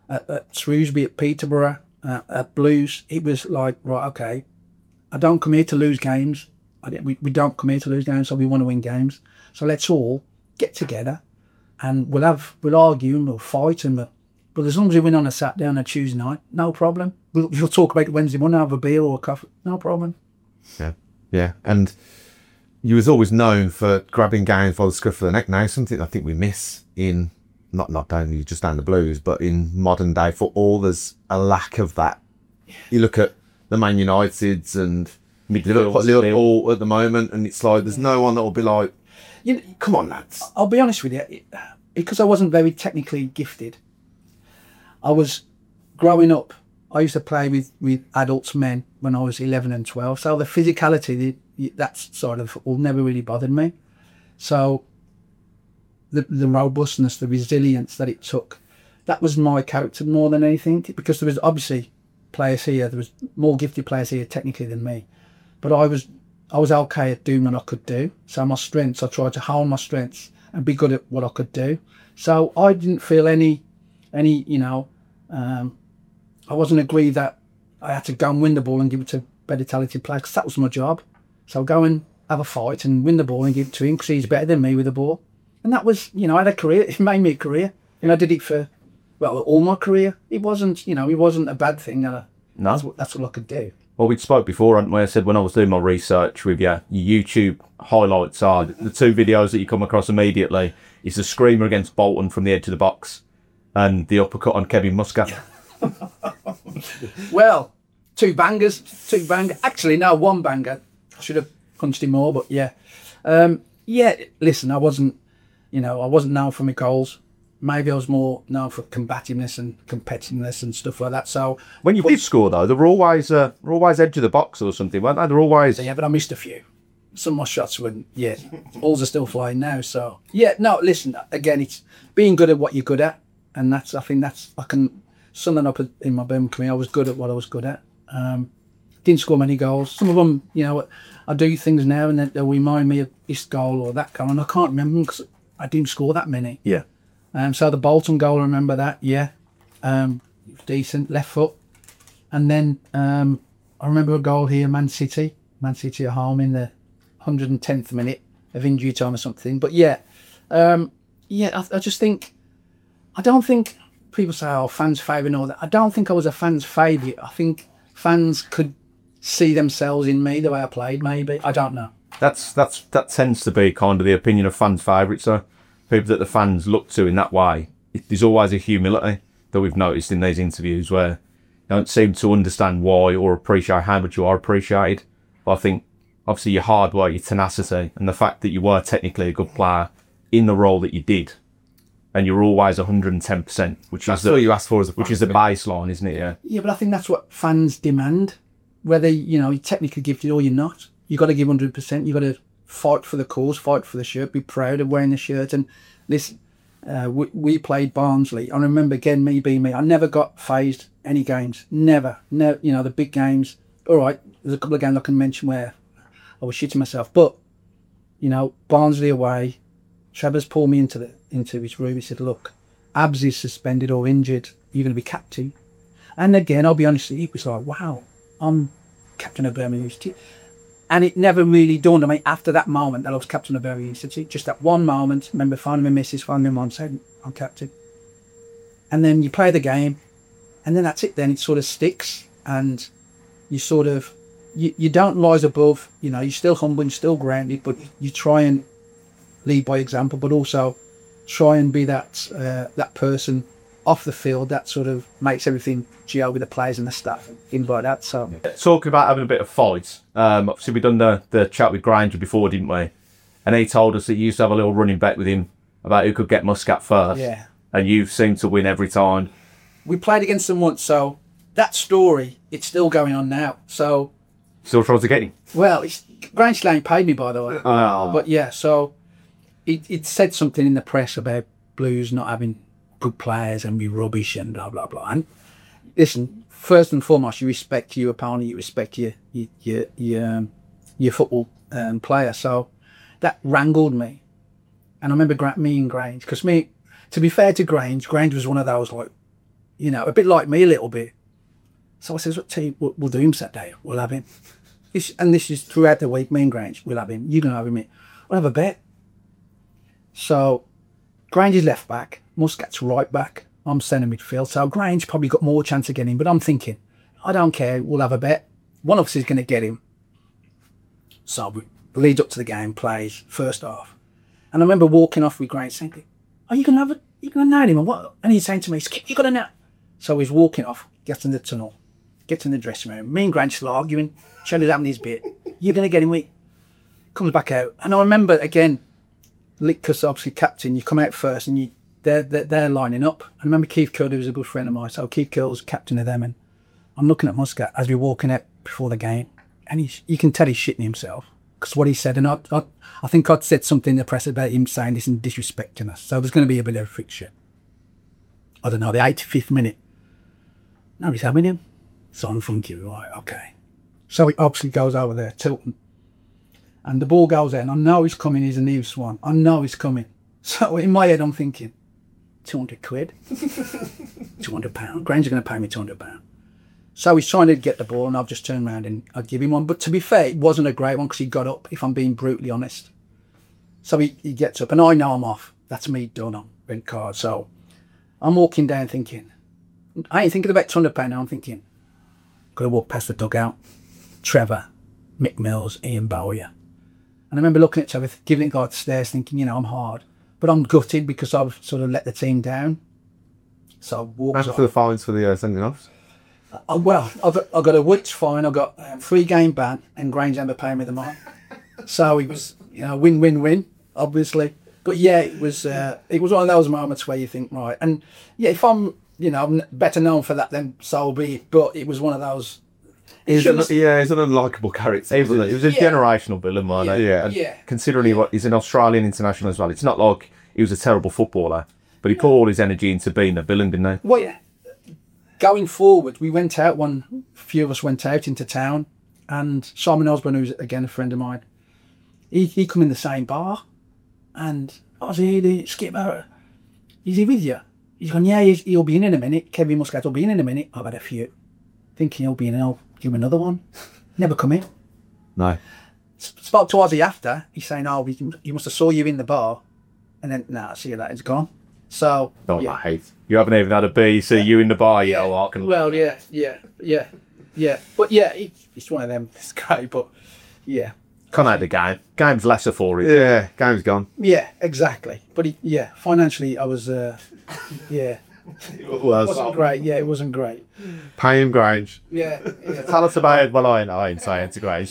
at, at Shrewsbury, at Peterborough, uh, at Blues. It was like, right, okay, I don't come here to lose games. I, don't- we, we don't come here to lose games, so we want to win games. So let's all get together and we'll have, we'll argue and we'll fight and we'll, but as long as we win on a Saturday and a Tuesday night, no problem. We'll, we'll talk about it Wednesday morning, have a beer or a coffee, no problem. Yeah, yeah, and you was always known for grabbing games by the scruff of the neck. Now, something I think we miss in not not only just down the Blues, but in modern day football, there's a lack of that. You look at the Man Uniteds and Liverpool, Liverpool at the moment, and it's like there's no one that will be like, You know, "Come on, lads." I'll be honest with you, it- because I wasn't very technically gifted. I was growing up. I used to play with, with adults men when I was eleven and twelve. So the physicality, the, that side of football never really bothered me. So the the robustness, the resilience that it took, that was my character more than anything. Because there was obviously players here, there was more gifted players here technically than me. But I was I was okay at doing what I could do. So my strengths, I tried to hone my strengths and be good at what I could do. So I didn't feel any any, you know, um, I wasn't agreed that I had to go and win the ball and give it to better talented players because that was my job. So go and have a fight and win the ball and give it to him because he's better than me with the ball. And that was, you know, I had a career. It made me a career. And I did it for, well, all my career. It wasn't, you know, it wasn't a bad thing. Uh, No. That's what, that's what I could do. Well, we spoke before, hadn't we? I said when I was doing my research with you, your YouTube highlights are the two videos that you come across immediately is the screamer against Bolton from the edge of the box and the uppercut on Kevin Muscat. Well, two bangers, two bangers. Actually, no, one banger. I should have punched him more, but yeah. Um, yeah, listen, I wasn't, you know, I wasn't known for my goals. Maybe I was more known for combativeness and competitiveness and stuff like that. So When you did score, though, they were always, uh, were always edge of the box or something, weren't they? They're always... yeah, but I missed a few. Some of my shots were, yeah, balls are still flying now. So yeah, no, listen, again, it's being good at what you're good at. And that's, I think that's, I can sum that up in my Birmingham career. I was good at what I was good at. Um, didn't score many goals. Some of them, you know, I do things now and then they'll remind me of this goal or that goal. And I can't remember them because I didn't score that many. Yeah. Um, so the Bolton goal, I remember that, yeah. Um, decent, left foot. And then um, I remember a goal here, Man City. Man City at home in the one hundred tenth minute of injury time or something. But yeah, um, yeah, I, I just think, I don't think people say, oh, fans' favourite and all that. I don't think I was a fan's favourite. I think fans could see themselves in me the way I played, maybe. I don't know. That's that's That tends to be kind of the opinion of fans' favourites. So people that the fans look to in that way. It, there's always a humility that we've noticed in these interviews where you don't seem to understand why or appreciate how much you are appreciated. But I think obviously your hard work, your tenacity, and the fact that you were technically a good player in the role that you did, and you're always one hundred ten percent, which That's is the, all you ask for as a which fan, is the isn't it? baseline, isn't it? Yeah. Yeah, but I think that's what fans demand. Whether, you know, you're technically gifted or you're not. You've got to give one hundred percent. You've got to fight for the cause, fight for the shirt, be proud of wearing the shirt. And this, uh, we, we played Barnsley. I remember, again, me being me, I never got phased any games. Never. Never. You know, the big games. All right, there's a couple of games I can mention where I was shitting myself. But, you know, Barnsley away, Trevor's pulled me into the into his room. He said, look, Abs is suspended or injured. You're going to be captain. And again, I'll be honest, it was like, wow, I'm captain of Birmingham City. And it never really dawned on me after that moment that I was captain of Birmingham City. Just that one moment, remember finding my missus, finding my mum, saying, I'm captain. And then you play the game, and then that's it. Then it sort of sticks, and you sort of, you, you don't rise above, you know, you're still humble and still grounded, but you try and lead by example, but also try and be that uh, that person off the field that sort of makes everything gel with the players and the staff, things like that. So Talking about having a bit of fight, um, obviously we've done the, the chat with Granger before, didn't we? And he told us that you used to have a little running bet with him about who could get Muscat first. yeah, And you seem to win every time. we played against them once, so that story, it's still going on now. So, Still trying to get him. well, it's, Grange Lane paid me, by the way. Oh. But yeah, so it, it said something in the press about Blues not having good players and be rubbish and blah, blah, blah. And listen, first and foremost, you respect your opponent, you respect your your your, your, um, your football um, player. So that wrangled me. And I remember Gra- me and Grange, because me, to be fair to Grange, Grange was one of those like, you know, a bit like me a little bit. So I says, what team, we'll, we'll do him Saturday. We'll have him. This, and this is throughout the week, me and Grange, we'll have him. You can have him. We'll have a bet. So Grange is left back. Muscat's right back. I'm centre midfield. So Grange probably got more chance of getting him. But I'm thinking, I don't care. We'll have a bet. One of us is going to get him. So we lead up to the game, plays first half. And I remember walking off with Grange saying, are you going to have it? You going to nail him or what? And he's saying to me, Skip, you got to nail. So he's walking off, gets in the tunnel, gets in the dressing room. Me and Grange still arguing. Charlie's having his bit. You're going to get him weak. Comes back out. And I remember, again, because obviously captain, you come out first and you they're, they're, they're lining up. I remember Keith Kilder was a good friend of mine. So Keith Kilder was captain of them. And I'm looking at Muscat as we're walking out before the game. And he's, you can tell he's shitting himself. Because what he said, and I, I, I think I'd said something in the press about him saying this and disrespecting us. So there's going to be a bit of friction. I don't know, the eighty-fifth minute. No, he's having him. So I'm thinking, right, okay. So he obviously goes over there, tilting. And the ball goes in. I know he's coming, he's a new swan. I know he's coming. So in my head, I'm thinking, two hundred quid? two hundred pounds. Grange are going to pay me two hundred pounds. So he's trying to get the ball, and I've just turned around and I'd give him one. But to be fair, it wasn't a great one because he got up, if I'm being brutally honest. So he, he gets up, and I know I'm off. That's me done on red card. So I'm walking down thinking, I ain't thinking about two hundred pounds now. I'm thinking, got to walk past the dugout. Trevor, Mick Mills, Ian Bowyer. And I remember looking at Trevor, giving it God stares, thinking, you know, I'm hard. But I'm gutted because I've sort of let the team down. So I walked After off. the fines for the uh, sending offs. Uh, well, I've, I've got a witch fine, I've got um, three game ban, and Grange Amber paying me the money. So it was, you know, win, win, win, obviously. But yeah, it was uh, it was one of those moments where you think, right, and yeah, if I'm, you know, I'm better known for that, then so be it. But it was one of those. He's an, Shouldn't- yeah, he's an unlikable character. He was, isn't he was a Yeah. generational villain, wasn't he? Yeah. And Yeah. considering he wa- he's an Australian international as well, it's not like he was a terrible footballer, but he put all his energy into being a villain, didn't he? Well, yeah. Going forward, we went out, one few of us went out into town, and Simon Osborne, who's again a friend of mine, he, he come in the same bar, and I was here, the skipper, is he with you? He's gone, yeah, he's, he'll be in in a minute. Kevin Muscat will be in in a minute. I've had a few. Thinking he'll be in, I'll give him another one. Never come in. No. Spoke to Ozzy after. He's saying, oh, we can, he must have saw you in the bar. And then, nah, see you later, it's gone. So, Oh, yeah. I hate. You haven't even had a B, see you in the bar yet, or I can... Well, yeah, yeah, yeah, yeah. But yeah, he, it's one of them. It's great, but yeah. Can't out the game. Game's lesser for it. Yeah, game's gone. Yeah, exactly. But he, yeah, financially, I was, uh, yeah. It It wasn't great. Yeah, it wasn't great. Pay him Grange. Yeah. yeah. Tell us about it. Well, I know, I ain't saying it's great.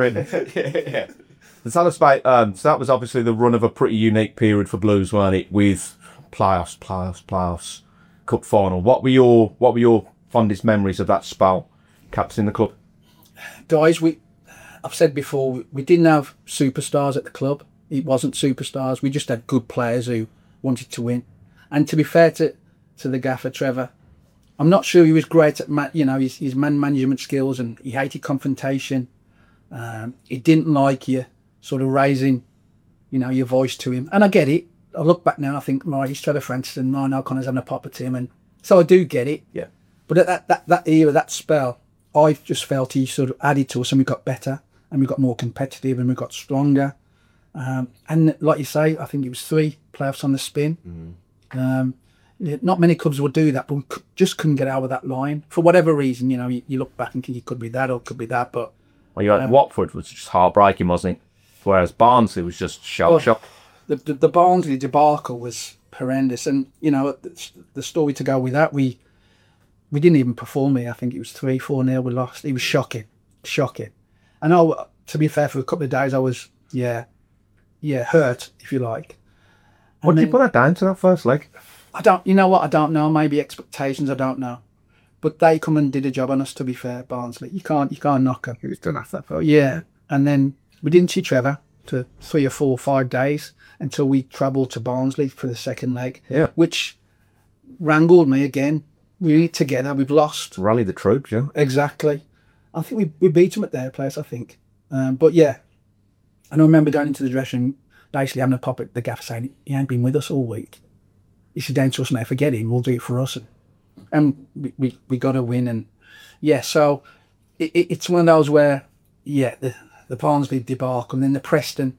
yeah. Tell us about, um, so that was obviously the run of a pretty unique period for Blues, weren't it? With playoffs, playoffs, playoffs, cup final. What were your, what were your fondest memories of that spell, captain the club? Guys, we, I've said before, we didn't have superstars at the club. It wasn't superstars. We just had good players who wanted to win. And to be fair to, to the gaffer, Trevor, I'm not sure he was great at, ma- you know, his, his man management skills, and he hated confrontation. Um, he didn't like you sort of raising, you know, your voice to him. And I get it. I look back now, I think, right, he's Trevor Francis and Ryan O'Connor's having a pop at him. And so I do get it. Yeah. But at that, that, that era, that spell, I just felt he sort of added to us, and we got better, and we got more competitive, and we got stronger. Um, and like you say, I think it was three playoffs on the spin. Mm-hmm. Um, not many clubs would do that, but we c- just couldn't get out of that line for whatever reason. You know, you, you look back and think it could be that or it could be that, but Well, you had, Um, Watford was just heartbreaking, wasn't it? Whereas Barnsley was just shock, Oh. shock. the, the the Barnsley debacle was horrendous. And you know, the, the story to go with that, we we didn't even perform here. I think it was three, four nil. We lost. It was shocking, shocking. And I, to be fair, for a couple of days, I was yeah, yeah, hurt, if you like. What And did you then- put that down to that first leg? I don't, you know what, I don't know, maybe expectations, I don't know. But they come and did a job on us, to be fair, Barnsley. You can't, you can't knock them. He was done after that. But yeah, and then we didn't see Trevor for three or four or five days until we travelled to Barnsley for the second leg. Yeah. Which wrangled me again. We together, we've lost. Rally the troops, yeah. Exactly. I think we, we beat them at their place, I think. Um, but yeah, and I remember going into the dressing room, basically having a pop at the gaffer saying, he ain't been with us all week. This is down to us now. Forget him. We'll do it for us. And and we, we, we got a win. And yeah, so it, it, it's one of those where, yeah, the, the Barnsley debacle and then the Preston.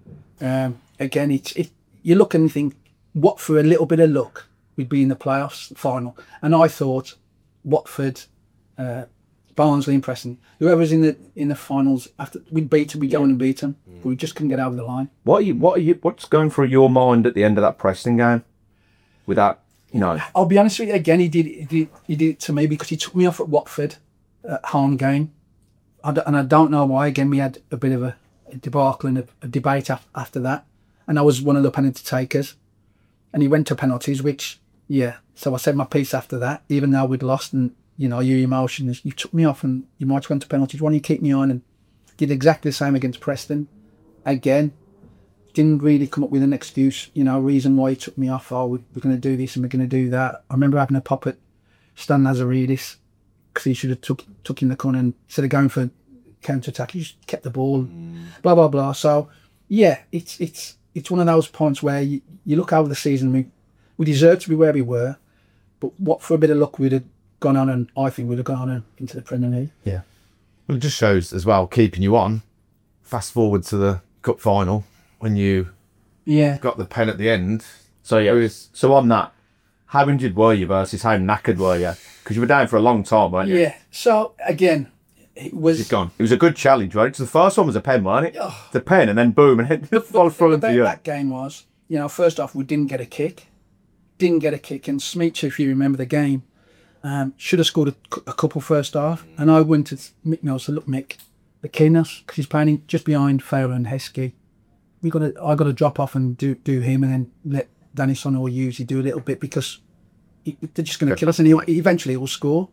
Um, again, it's it. You look and you think, what for a little bit of luck, we'd be in the playoffs final. And I thought, Watford, uh, Barnsley and Preston, whoever's in the in the finals, after we'd beat them, we'd go in and beat them, mm. but we just couldn't get over the line. What are you? What are you? What's going through your mind at the end of that Preston game? Without, you know, I'll be honest with you. Again, he did he did, he did it to me because he took me off at Watford at home game, I d- and I don't know why. Again, we had a bit of a, a debacle and a, a debate af- after that, and I was one of the penalty takers, and he went to penalties, which yeah. So I said my piece after that, even though we'd lost and. You know, your emotions, you took me off and you might have gone to penalties. Why don't you keep me on? And did exactly the same against Preston. Again, didn't really come up with an excuse, you know, reason why he took me off. Oh, we're going to do this and we're going to do that. I remember having a pop at Stan Lazaridis because he should have took, took in the corner and instead of going for counter-attack, he just kept the ball, mm. blah, blah, blah. So, yeah, it's it's it's one of those points where you, you look over the season, we, we deserve to be where we were, but what for a bit of luck we'd have gone on and I think we'd have gone on into the Premier League. Yeah. Well, it just shows as well, keeping you on. Fast forward to the cup final when you yeah got the pen at the end. So yeah, was, so on that, how injured were you versus how knackered were you? Because you were down for a long time, weren't you? Yeah. So again, it was it's gone. It was a good challenge, right? So the first one was a pen, wasn't it? Oh. The pen, and then boom, and hit the ball front into you. That game was, you know, first off, we didn't get a kick, didn't get a kick, and Smeech, if you remember the game. Um, should have scored a, a couple first half, and I went to Mick Mills to look Mick, the keenness because he's playing just behind Farah and Heskey. We got to, I got to drop off and do do him, and then let Danny Son or Hughes do a little bit because he, they're just going to kill us, and he, eventually he'll score.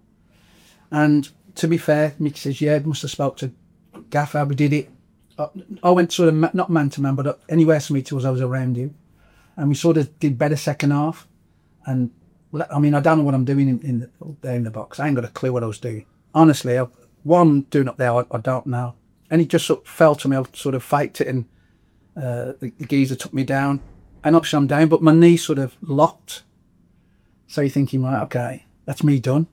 And to be fair, Mick says, "Yeah, must have spoke to Gaffer. We did it." I, I went sort of ma- not man to man, but anywhere Smith was, I was around you, and we sort of did better second half, and. I mean, I don't know what I'm doing in, in the, there in the box. I ain't got a clue what I was doing. Honestly, I, what I'm doing up there, I, I don't know. And it just sort of fell to me. I sort of faked it and uh, the, the geezer took me down. And obviously I'm down, but my knee sort of locked. So you're thinking, right, okay, that's me done.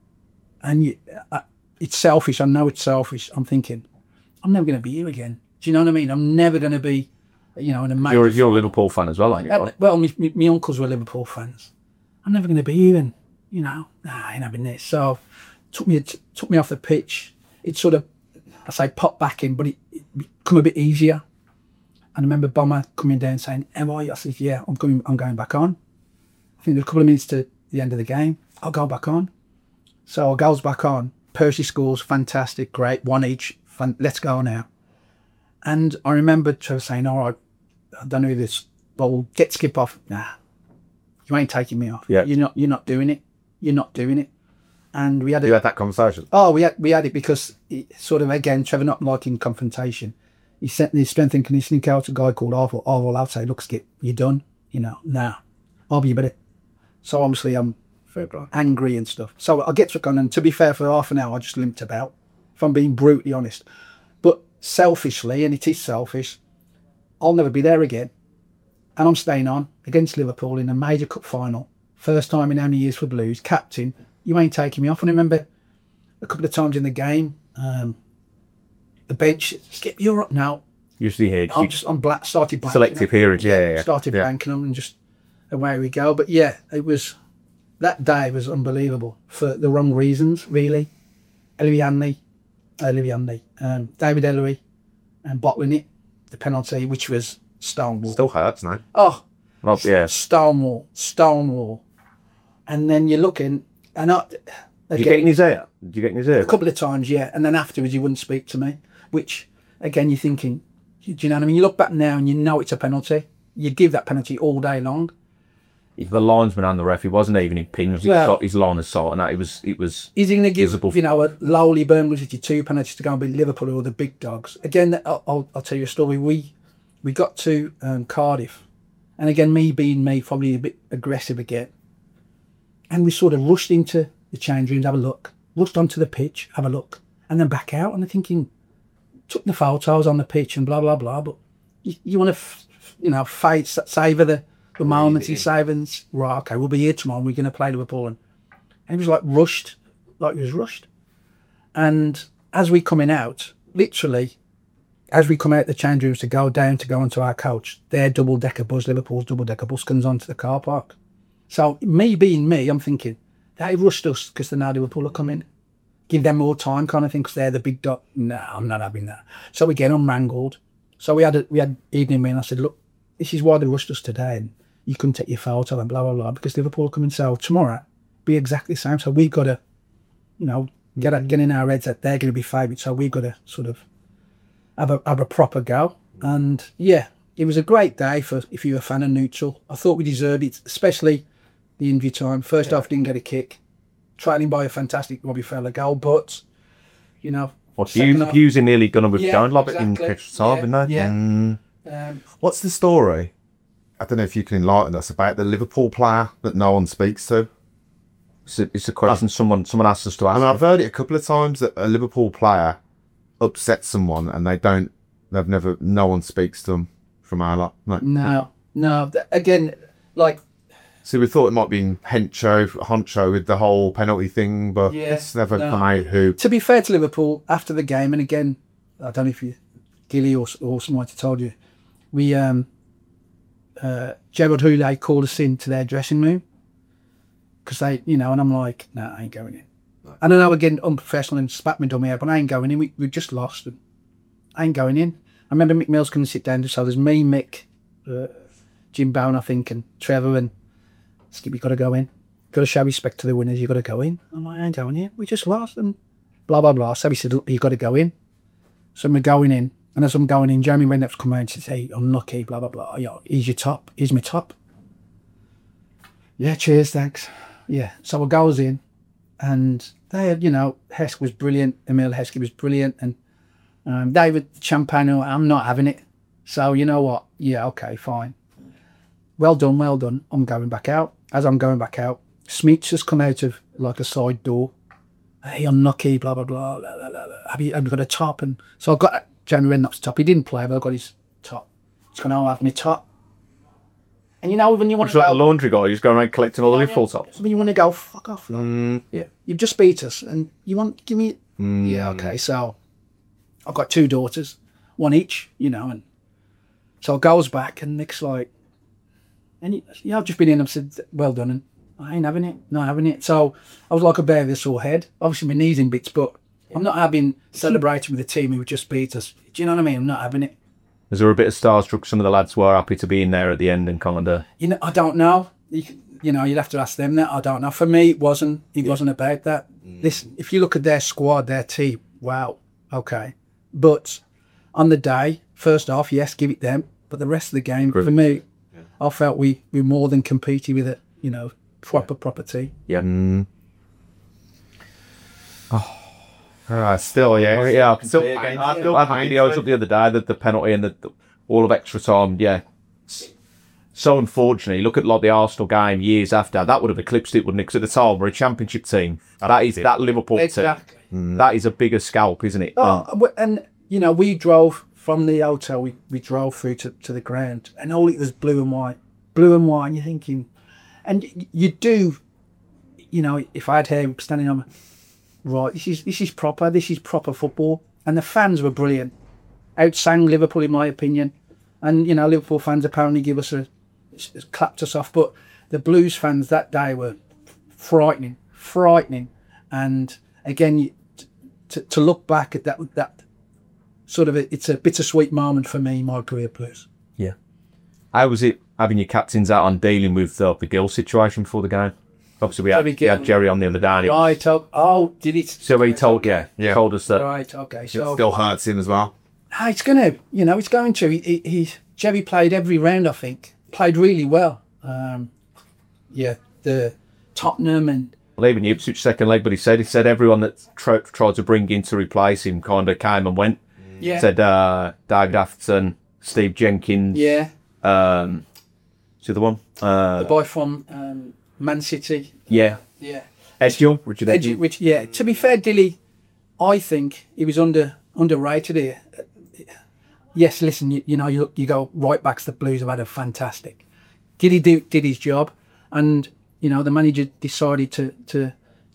And you, I, it's selfish. I know it's selfish. I'm thinking, I'm never going to be here again. Do you know what I mean? I'm never going to be, you know, in a major... You're, you're a Liverpool fan as well, aren't you? Uh, well, my, my, my uncles were Liverpool fans. I'm never going to be here, and you know, nah, I ain't having this. So, took me t- took me off the pitch. It sort of, I say, popped back in, but it, it become a bit easier. And I remember Bomber coming down saying, "How are you?" I said, "Yeah, I'm going. I'm going back on." I think there's a couple of minutes to the end of the game. I'll go back on. So I goes back on. Percy scores, fantastic, great, one each. Fun, let's go now. And I remember Trevor saying, "All right, I don't know who this ball get skip off." Nah. You ain't taking me off. Yeah. You're not. You're not doing it. You're not doing it. And we had it. You had that conversation. Oh, we had we had it because it sort of again, Trevor not liking confrontation. He sent his strength and conditioning coach, a guy called Arvel. Arvel, I'll say, look, Skip, you done? You know, nah. I'll be better. So obviously I'm angry and stuff. So I get stuck on, and to be fair, for half an hour I just limped about. If I'm being brutally honest, but selfishly, and it is selfish, I'll never be there again. And I'm staying on against Liverpool in a major cup final. First time in how many years for Blues. Captain, you ain't taking me off. And I remember a couple of times in the game, um, the bench, Skip, you're up now. Usually here. I'm just, I'm black, started blanking. Selective hearings, yeah, yeah, yeah. Started yeah. blanking them and just away we go. But yeah, it was, that day was unbelievable for the wrong reasons, really. Eliviani, Eliviani, um, David Ellery, and bottling it, the penalty, which was Stonewall. Still hurts now. Oh, well, yeah. Stonewall, Stonewall. And then you're looking, and I, Did you get in his ear? Did you get in his ear? A couple of times, yeah. And then afterwards, he wouldn't speak to me, which, again, you're thinking, do you know what I mean? You look back now and you know it's a penalty. You give that penalty all day long. If the linesman and the ref, he wasn't even in pins. He Well- got his line of sight, and that it was, it was. Is he going to give, Visible. you know, a lowly Birmingham City two penalties to go and beat Liverpool or the big dogs? Again, I'll, I'll, I'll tell you a story. We we got to um, Cardiff, and again, me being me, probably a bit aggressive again, and we sort of rushed into the change rooms, have a look, rushed onto the pitch, have a look, and then back out. And I'm thinking, took the photos on the pitch and blah blah blah, but you, you want to, f- you know, fight, savour the the moments, and savings. Right, okay, we'll be here tomorrow. We're going to play Liverpool, and And he was like rushed, like he was rushed. And as we coming out, literally, as we come out the change rooms to go down to go onto our coach, their double decker bus, Liverpool's double decker bus, comes onto the car park. So me being me, I'm thinking they rushed us because they know Liverpool are coming. Give them more time, kind of thing, because they're the big dot. No, I'm not having that. So we get unwrangled. So we had a, we had evening meeting. I said, look, this is why they rushed us today, and you couldn't take your photo and blah blah blah because Liverpool are coming. So tomorrow be exactly the same. So we've got to, you know, get a, get in our heads that they're going to be favourites. So we've got to sort of have a have a proper go. And yeah, it was a great day for if you're a fan of neutral. I thought we deserved it, especially the injury time. First yeah. half didn't get a kick, trailing by a fantastic Robbie Fowler goal, but you know, what you using nearly gone with yeah, John Lobbit exactly. in extra time, yeah, didn't they? Yeah. Mm. Um, What's the story? I don't know if you can enlighten us about the Liverpool player that no one speaks to. It's a, it's a question someone someone asked us to ask. I mean, I've heard it a couple of times that a Liverpool player upsets someone and they don't, they've never, no one speaks to them from our lot. No. no, no. th- Again, like So we thought it might be Hencho, Honcho with the whole penalty thing, but Yeah, it's never no. come out who. to be fair to Liverpool, after the game, and again, I don't know if you, Gilly or, or someone had told you, we, um, uh, Gerard Houllier called us into their dressing room because they, you know, and I'm like, no, nah, I ain't going in. No. And I know again, unprofessional and spat me dummy out, but I ain't going in. We we just lost, and I ain't going in. I remember Mick Mills coming to sit down. So there's me, Mick, uh, Jim Bowen, I think, and Trevor, and Skip. You got to go in. Got to show respect to the winners. You got to go in. I'm like, I ain't going in. We just lost, and blah blah blah. So he said, look, you got to go in. So we're going in. And as I'm going in, Jeremy Redknapp's come out and says, hey, unlucky, blah, blah, blah. Yo, he's your top. He's my top. Yeah, cheers, thanks. Yeah. So I goes in and they had, you know, Hesk was brilliant. Emil Heskey was brilliant. And um, David Champano, I'm not having it. So you know what? Yeah, okay, fine. Well done, well done. I'm going back out. As I'm going back out, Smeets has come out of like a side door. Hey, unlucky, blah, blah, blah. blah, blah, blah. Have, you, have you got a top? And so I got Jeremy Redknapp's top. He didn't play, but I got his top. He's going to have my top. And you know, when you want It's to like go, a laundry guy, he's going around collecting all the Liverpool tops. when you want to go, fuck off. Like, Mm. yeah, you've just beat us, and you want give me. Mm. Yeah, okay. So I've got two daughters, one each, you know, and so I goes back, and Nick's like, and he, yeah, I've just been in. I've said, well done, and I ain't having it, not having it. So I was like a bear with a sore head. Obviously, my knees in bits, but I'm not having celebrating with the team who just beat us. Do you know what I mean? I'm not having it. Is there a bit of starstruck? Some of the lads were happy to be in there at the end and kind of. You know, I don't know. You, you know, you'd have to ask them that. I don't know. For me, it wasn't. It yeah. wasn't about that. Mm. Listen, if you look at their squad, their team, wow, okay. But on the day, first off, yes, give it them. But the rest of the game, Great. for me, yeah. I felt we we more than competed with it. You know, proper yeah. proper team. Yeah. Mm. Oh. Uh, still, yeah, yeah. I still, I, I, still I had videos up the other day that the penalty and the, the all of extra time. Yeah, so unfortunately, look at like the Arsenal game years after that would have eclipsed it, wouldn't it? Because at the time we're a Championship team. That is that Liverpool exactly. team. Mm. That is a bigger scalp, isn't it? Oh, um, and you know, we drove from the hotel. We, we drove through to, to the ground, and all it was blue and white, blue and white. And you're thinking, and you do, you know, if I had hair standing on. Right, this is this is proper. This is proper football, and the fans were brilliant. Outsang Liverpool, in my opinion, and you know Liverpool fans apparently give us a, a clapped us off, but the Blues fans that day were frightening, frightening. And again, you, to to look back at that that sort of a, it's a bittersweet moment for me in my career, Blues. Yeah. How was it having your captains out on dealing with uh, the Gill situation before the game? Obviously, we had, we had Jerry on the other day. Right, told, oh, did it? So he told, yeah, yeah, told us that. Right, okay. So it still hurts him as well. Ah, it's going to, you know, it's going to. He, he, he, Jerry played every round, I think. Played really well. Um, yeah, the Tottenham and. Well, even the Ipswich second leg, but he said he said everyone that tr- tried to bring in to replace him kind of came and went. Yeah. Said uh, David Atherton, Steve Jenkins. Yeah. Um, what's the other one? Uh, the boy from. Um, Man City. Yeah. Yeah. Edghill, Richard Edghill. Edghill. Which, yeah. To be fair, Dilly, I think he was under underrated here. Yes, listen, you, you know, you you go right back to the Blues have had a fantastic. Did he do did his job, and you know the manager decided to to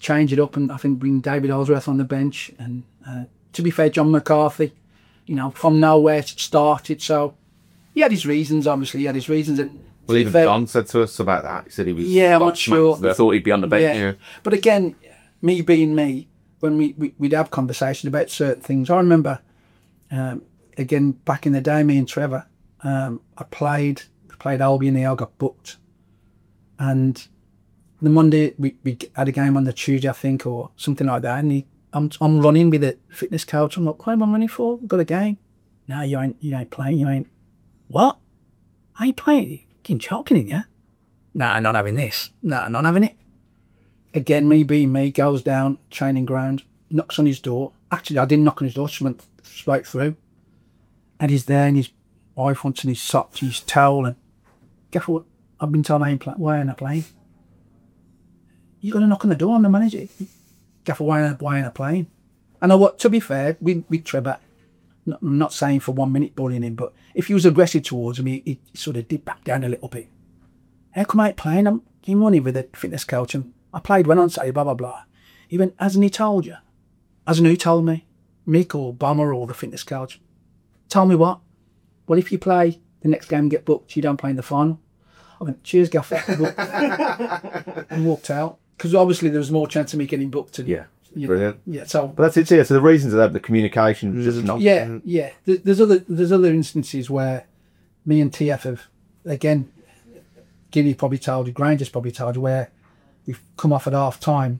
change it up, and I think bring David Ellsworth on the bench. And uh, to be fair, John McCarthy, you know, from nowhere started. So he had his reasons. Obviously, he had his reasons. And Well, even fair, John said to us about that. He said he was. Yeah, I'm not sure. They thought he'd be on the bench. Yeah. Yeah. But again, me being me, when we, we we'd have conversations about certain things. I remember, um, again back in the day, me and Trevor, um, I played played Albion here. I got booked, and the Monday we, we had a game on the Tuesday, I think, or something like that. And he, I'm I'm running with the fitness coach. I'm like, what am I running for? We've got a game. No, you ain't you ain't playing. You ain't what? I ain't playing. You're choking in you. Nah, not having this. Nah, not having it. Again, me being me, goes down training ground, knocks on his door. Actually, I didn't knock on his door. She went straight through, and he's there, and his wife wants in his socks, his towel, and guess what? I've been told I ain't playing. Why ain't I playing? You got to knock on the door. I'm the manager. Gaffer, why ain't I, why ain't I playing? I know what. To be fair, with with Trevor, not, I'm not saying for one minute bullying him, but if he was aggressive towards him, he, he sort of did back down a little bit. How come I ain't playing? I'm getting money with the fitness coach, and I played well on Saturday. Blah blah blah. He went, hasn't he told you? Hasn't who told me? Mick or Bomber or the fitness coach? Tell me what? Well, if you play the next game and get booked, you don't play in the final. I went, cheers, Gaffer, and walked out. Because obviously there was more chance of me getting booked. And, Yeah, you know, brilliant. Yeah, so but that's it. So, yeah, so the reasons of that, the communication, was just not. yeah, yeah. There- There's other there's other instances where me and T F have, again, Gilly probably told you, Granger's probably told you, where we've come off at half time,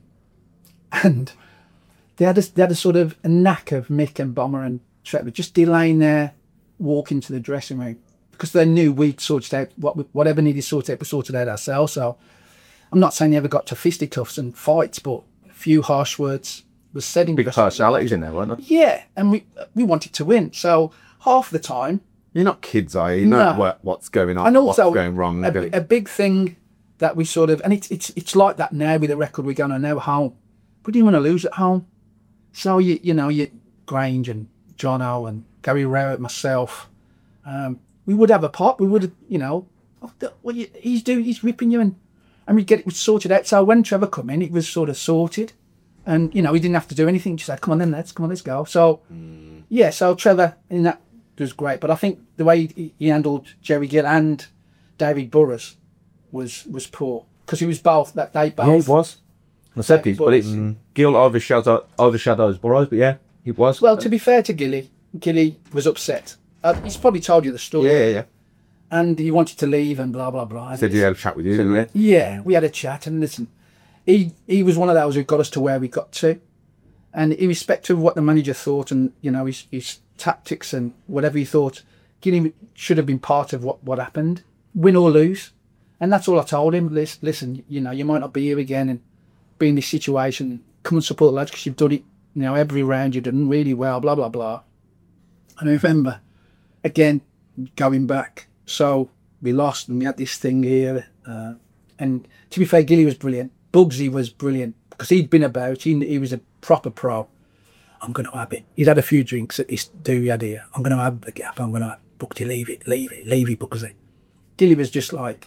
and they had a, they had a sort of a knack of Mick and Bomber and Trevor just delaying their walk into the dressing room, because they knew we'd sorted out what we- whatever needed sorted out, we sorted out ourselves. So I'm not saying you ever got to fisticuffs and fights, but a few harsh words was said in Big dressing room. personalities in there, weren't there? Yeah, and we we wanted to win. So half the time, You're not kids, are you? You know No. what, what's going on, and also what's going wrong. A, a big thing that we sort of, and it's it's it's like that now with the record we're going on now at home. We didn't want to lose at home, so you you know you Grange and Jono and Gary Rowett, myself, um, we would have a pop. We would, you know, oh, the- what you, he's doing, he's ripping you, and and we get it sorted out. So when Trevor come in, it was sort of sorted, and you know he didn't have to do anything. Just said, "Come on, then, let's come on, let's go." So yeah, so Trevor in that was great, but I think the way he, he handled Jerry Gill and David Burrows was was poor, because he was both that they both. Yeah, it was. I said this, but it's Mm. Gill overshadows overshadows Burrows, but yeah, it was. Well, to be fair to Gilly, Gilly was upset. Uh, he's probably told you the story. yeah, yeah, yeah. And he wanted to leave and blah blah blah. Said he had a chat with you, didn't he? Yeah, we had a chat, and listen, he he was one of those who got us to where we got to, and irrespective of what the manager thought, and you know his his tactics and whatever he thought, Gilly should have been part of what what happened, win or lose, and that's all I told him. Listen, listen, you know, you might not be here again and be in this situation. Come and support the lads, because you've done it, you know, every round you've done really well. Blah blah blah. And I remember, again, going back. So we lost, and we had this thing here. Uh, and to be fair, Gilly was brilliant. Bugsy was brilliant, because he'd been about. He, he was a proper pro. I'm going to have it. He'd had a few drinks at this do he had here. I'm going to have the gap. I'm going to have Bugsy, leave it, leave it, leave it, Bugsy. Gilly was just like,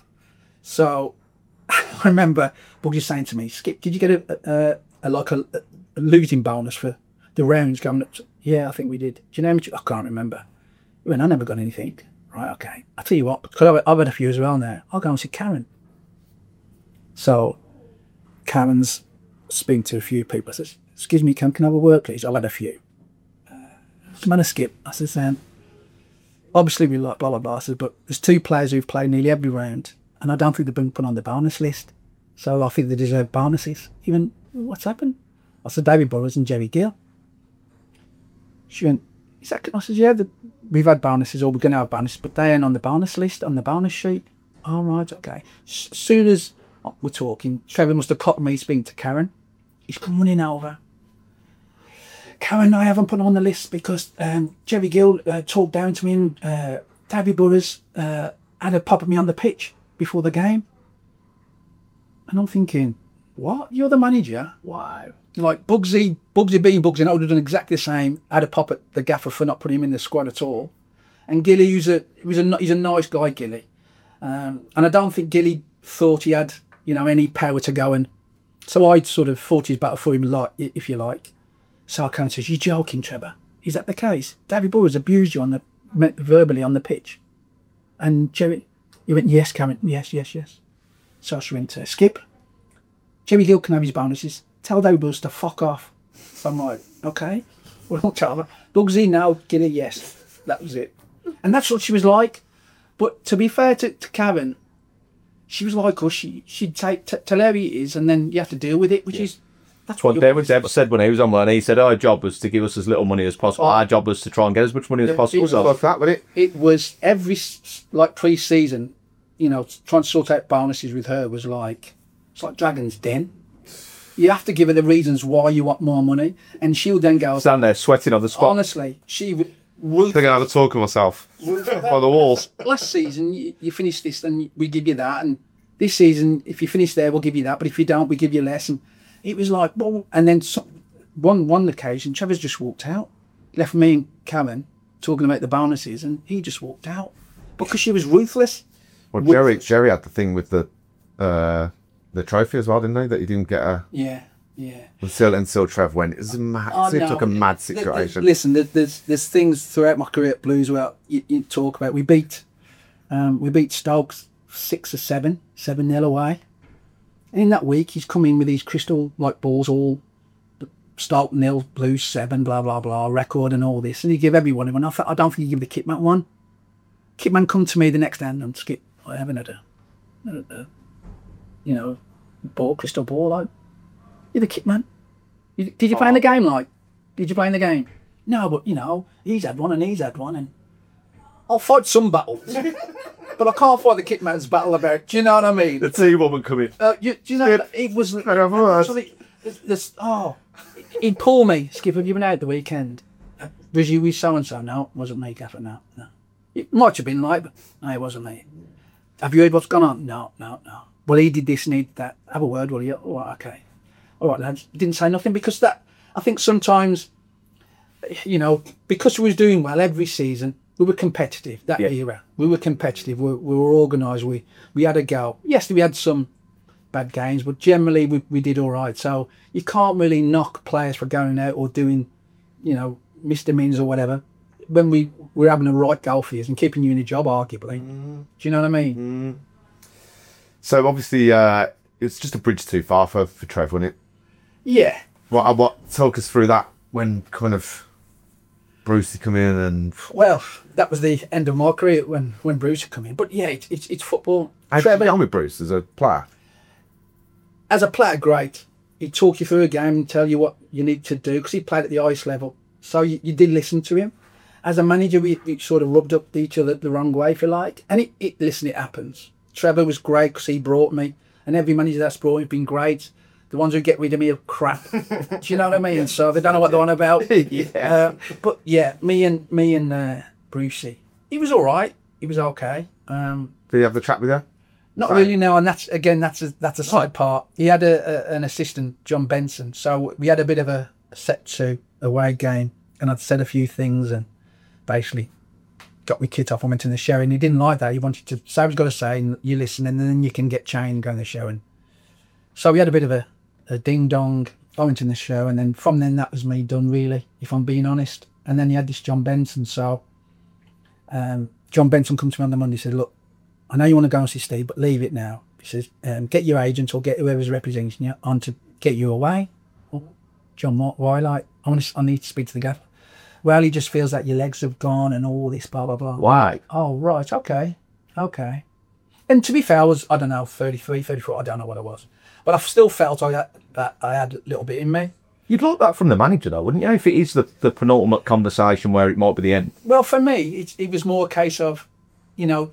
so I remember Bugsy saying to me, Skip, did you get a, a, a like a, a losing bonus for the rounds coming up? Yeah, I think we did. Do you know how much? I can't remember. He went, I never got anything. Right, okay. I'll tell you what, because I've, I've had a few as well now. I'll go and see Karen. So Karen's speaking to a few people. I says, excuse me, Karen, can I have a word, please? I've had a few. Uh, What's the matter, Skip? I says, um, obviously we like blah, blah, blah. I says, but there's two players who've played nearly every round, and I don't think they've been put on the bonus list. So I think they deserve bonuses. Even, what's happened? I said, David Burrows and Jerry Gill. She went, is that, I said, yeah, the, we've had bonuses, or we're going to have bonuses, but they ain't on the bonus list, on the bonus sheet. All right, okay. S- As soon as oh, we're talking, Trevor must have caught me speaking to Karen. He's come running over. Karen, I haven't put on the list because um, Jerry Gill uh, talked down to me, and uh, David Burrows uh, had a pop at me on the pitch before the game. And I'm thinking, what? You're the manager? Wow. Like Bugsy, Bugsy being Bugsy, I would have done exactly the same. Had a pop at the gaffer for not putting him in the squad at all. And Gilly, who's a, he was a, he's a nice guy, Gilly. Um, and I don't think Gilly thought he had, you know, any power to go and So I sort of fought his battle for him, like, if you like. So Karen says, "You're joking, Trevor. Is that the case? David Boyes abused you on the verbally on the pitch?" And Jerry, he went, "Yes, Karen. Yes, yes, yes." So she went to Skip. Jerry Gill can have his bonuses. Tell David Boyes to fuck off. So I'm like, okay. Well, tell her. Bugsy, now get a yes. That was it. And that's what she was like. But to be fair to, to Karen, she was like us. She, she'd take, t- tell her it is, and then you have to deal with it, which Yeah. is... That's What what David Deb said when he was on one, he said our job was to give us as little money as possible. Oh. Our job was to try and get as much money as Yeah, possible. it was So Like that, wasn't it? It was every, s- like, pre-season, you know, trying to sort out bonuses with her was like... It's like Dragon's Den. You have to give her the reasons why you want more money, and she'll then go... stand there sweating on the spot. Honestly, she would... Thinking I had to talk of myself by the walls. Last season, you, you finish this, then we give you that. And this season, if you finish there, we'll give you that. But if you don't, we give you less. And it was like, well, and then so, one one occasion, Trevor's just walked out, left me and Karen talking about the bonuses, and he just walked out because she was ruthless. Well, Jerry, Jerry had the thing with the uh, the trophy as well, didn't they? That he didn't get a Yeah, yeah. until until Trev went. It was a mad. Oh, it seemed no. like a mad Th- th- situation. Listen, there- there's there's things throughout my career at Blues where you, you talk about. We beat um, we beat Stoke six or seven, seven nil away. And in that week, he's come in with these crystal like balls, all Stoke nil, Blues seven, blah blah blah, record and all this, and he give everyone one. I, th- I don't think he give the Kitman one. Kitman come to me the next day and Skip, I haven't had a, had a, you know, ball, crystal ball. Like, you're the Kitman. You, did you play in the game? Like, did you play in the game? No, but you know, he's had one and he's had one, and I'll fight some battles, but I can't fight the Kitman's battle about. Do you know what I mean? The tea woman coming. Uh, you, do you know Skip. it was? I have words. Actually, this, this, oh, he'd pull me. Skip, have you been out the weekend? Uh, Was you with so and so? No, it wasn't me, Gaffer. No, no. It might have been like, but no, it wasn't me. Have you heard what's gone on? No, no, no. Well, he did this and he did that. Have a word, will you? Oh, okay. All right, lads. Didn't say nothing because that. I think sometimes, you know, because we was doing well every season, we were competitive. That Yeah. era, we were competitive. We, we were organised. We we had a go. Yes, we had some bad games, but generally we, we did all right. So you can't really knock players for going out or doing, you know, misdemeanors or whatever. When we were having a right goal for you and keeping you in a job, arguably. Mm. Do you know what I mean? So obviously, uh, it's just a bridge too far for for Trev, wasn't it? Yeah. What what talk us through that when kind of Brucey come in and Well, that was the end of my career when, when Bruce had come in. But yeah, it, it's it's football. how did you Trevor, get on with Bruce as a player? as a player, great. He'd talk you through a game and tell you what you need to do because he played at the highest level. So you, you did listen to him. As a manager, we, we sort of rubbed up each other the wrong way, if you like. And it, it listen, it happens. Trevor was great because he brought me. And every manager that's brought me has been great. The ones who get rid of me are crap. Do you know what I mean? So they don't know what they're on about. Yeah. Uh, but yeah, me and me and uh, Brucey, he was all right. He was okay. Um, Did you have the chat with you? not Right. really, no, and that's again that's a that's a side part. He had a, a an assistant, John Benson, so we had a bit of a set to away game, and I'd said a few things and basically got my kit off and went in the show, and he didn't like that. He wanted to say what he's got to say, and you listen, and then you can get changed and go in the show. And so we had a bit of a, a ding dong. I went in the show, and then from then that was me done, really, if I'm being honest. And then he had this John Benson, so um, John Benson come to me on the Monday and said, look, I know you want to go and see Steve, but leave it now. He says, um, get your agent or get whoever's representing you on to get you away. Oh, John, what? Why? Like, I, want to, I need to speak to the gaffer. Well, he just feels that your legs have gone and all this, blah, blah, blah. Why? Oh, right, okay, okay. And to be fair, I was, I don't know, thirty-three, thirty-four, I don't know what I was. But I still felt I had, that I had a little bit in me. You'd like that from the manager, though, wouldn't you? If it is the, the penultimate conversation where it might be the end. Well, for me, it, it was more a case of, you know,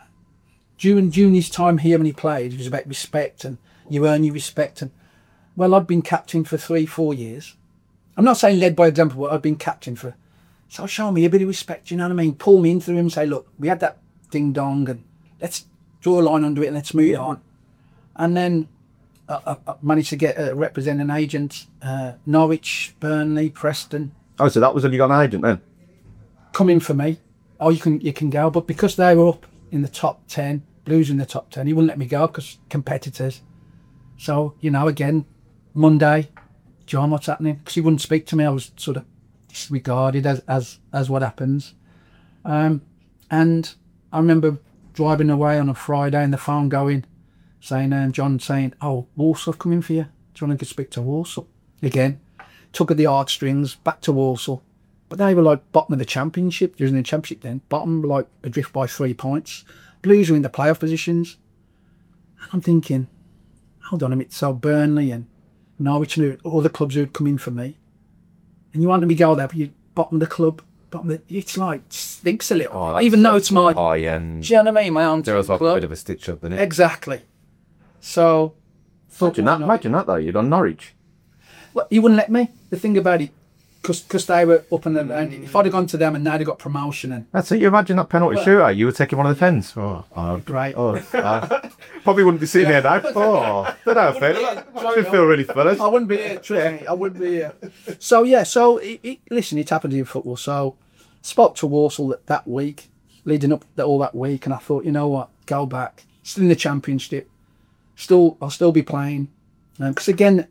during, during his time here when he played, it was about respect and you earn your respect. And well, I'd been captain for three, four years. I'm not saying led by example, but I'd been captain for. So show me a bit of respect, you know what I mean? Pull me in through him and say, look, we had that ding dong and let's draw a line under it and let's move it on. And then I, I, I managed to get a represent an agent, uh, Norwich, Burnley, Preston. Oh, so that was when you got an agent then? Come in for me. Oh, you can you can go, but because they were up in the top ten, Blues in the top ten, he wouldn't let me go because competitors. So you know, again, Monday, John, what's happening? Because he wouldn't speak to me. I was sort of disregarded as as as what happens. Um, and I remember driving away on a Friday and the phone going, saying, um, John saying, oh, Walsall coming for you. Do you want to go speak to Walsall? Again, took at the heartstrings, back to Walsall. But they were like bottom of the championship. There was no championship then. Bottom, like adrift by three points. Blues were in the playoff positions. And I'm thinking, hold on a minute. So Burnley and Norwich and all the clubs who would come in for me. And you wanted me to go there, but you bottom of the club. Bottom of the, it's like, stinks a little. Oh, even though it's my... high end. Do you know what I mean? My own There was like club. a bit of a stitch up in it. Exactly. So... Imagine that, imagine that though, you'd on Norwich. Well, he wouldn't let me. The thing about it, because they were up and around, if I'd have gone to them and they'd have got promotion and... That's it, you imagine that penalty Well- shooter, you were taking one of the pens. Oh, oh, Great. oh, uh, Probably wouldn't be sitting here now. Oh, don't know, Phil. I feel really fellas. I wouldn't be here, trust me. I wouldn't be here. So, yeah, so, it, it, listen, it happened in football. So, spoke to Walsall that, that week, leading up that, all that week, and I thought, you know what, go back. Still in the Championship. Still, I'll still be playing. Because, um, again,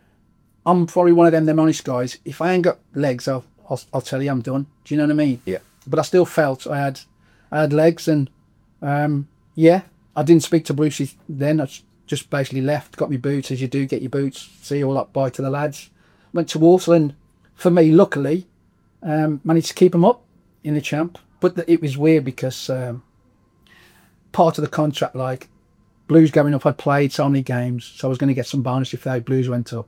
I'm probably one of them, them honest guys. If I ain't got legs, I'll, I'll, I'll tell you I'm done. Do you know what I mean? Yeah. But I still felt I had, I had legs, and um, yeah, I didn't speak to Brucey then. I just basically left, got my boots as you do, get your boots. See you all up, bye to the lads. Went to Walsall, and for me, luckily, um, managed to keep them up in the champ. But the, it was weird because um, part of the contract, like Blues going up, I'd played so many games, so I was going to get some bonus if they Blues went up.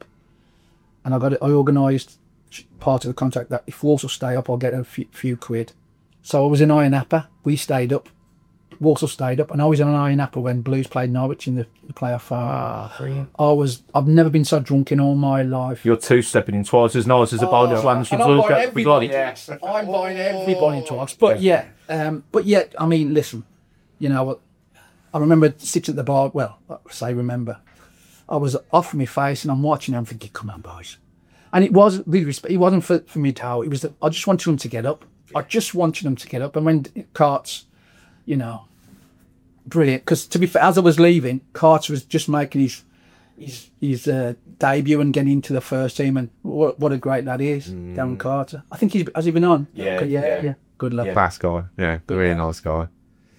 And I got it. I organised part of the contract that if Walsall stay up, I'll get a few, few quid. So I was in Iron Appa. We stayed up. Walsall stayed up, and I was in Iron Appa when Blues played Norwich in the, the playoff. Ah, I was. I've never been so drunk in all my life. you're two-stepping in twice as nice as a bonus one. And I'm buying everybody. I'm buying everybody twice. But yeah, um, but yeah. I mean, listen. You know what? I remember sitting at the bar. Well, I say remember. I was off my face and I'm watching them thinking, come on, boys. And it wasn't really respect. It wasn't for, for me to how. It was that I just wanted them to get up. I just wanted them to get up. And when Carts, you know, brilliant. Because to be fair, as I was leaving, Carts was just making his his, his uh, debut and getting into the first team. And what, what a great lad he is, mm. Darren Carter. I think he's, has he been on? Yeah, yeah, yeah. yeah. Good luck. Yeah. Fast guy. Yeah, really nice guy.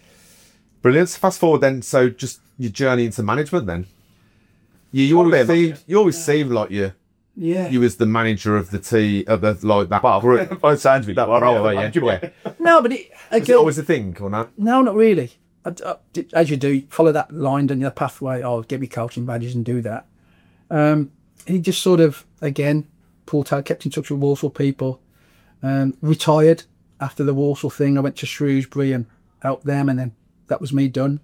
Brilliant. So fast forward then. So just your journey into management then. You, you always seem, you always seem like you. Yeah. You was the manager of the team of the like that. Well, group. both sides of it, that one over, yeah. Yeah. No, but it, Was again, it always a thing or not? no, not really. I, I, as you do, follow that line down your pathway. I'll get me coaching badges and do that. Um, he just sort of, again, pulled out, kept in touch with Walsall people. Um, retired after the Walsall thing. I went to Shrewsbury and helped them, and then that was me done.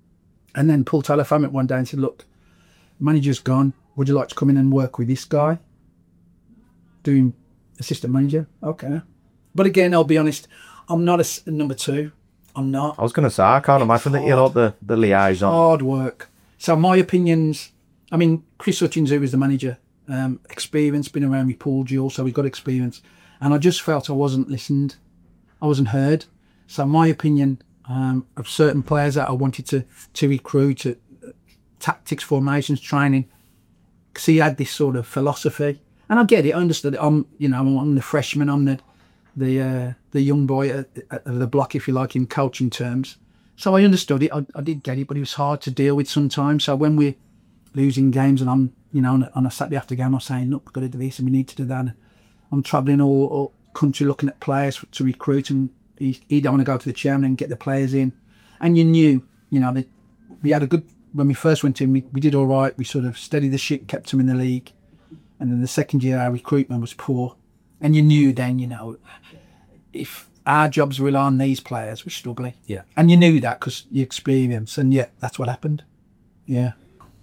And then Paul Taylor phoned me one day and said, look, manager's gone. Would you like to come in and work with this guy? Doing assistant manager. Okay. But again, I'll be honest, I'm not a, a number two. I'm not. I was going to say, I can't imagine that you're like the, the liaison. Hard work. So my opinions, I mean, Chris Hutchins, who was the manager, um, experience, been around with Paul Jewell, so we've got experience. And I just felt I wasn't listened. I wasn't heard. So my opinion um, of certain players that I wanted to, to recruit, to, uh, tactics, formations, training, because he had this sort of philosophy. And I get it, I understood it. I'm, you know, I'm the freshman, I'm the the uh, the young boy at, at the block, if you like, in coaching terms. So I understood it, I, I did get it, but it was hard to deal with sometimes. So when we're losing games and I'm, you know, on a, on a Saturday after game, I'm saying, look, we've got to do this and we need to do that. And I'm travelling all, all country looking at players to recruit, and he, he don't want to go to the chairman and get the players in. And you knew, you know, that we had a good, when we first went in, we, we did all right. We sort of steadied the ship, kept them in the league. And then the second year, our recruitment was poor. And you knew then, you know, if our jobs rely on these players, we're struggling. Yeah. And you knew that because you experienced. And yeah, that's what happened. Yeah.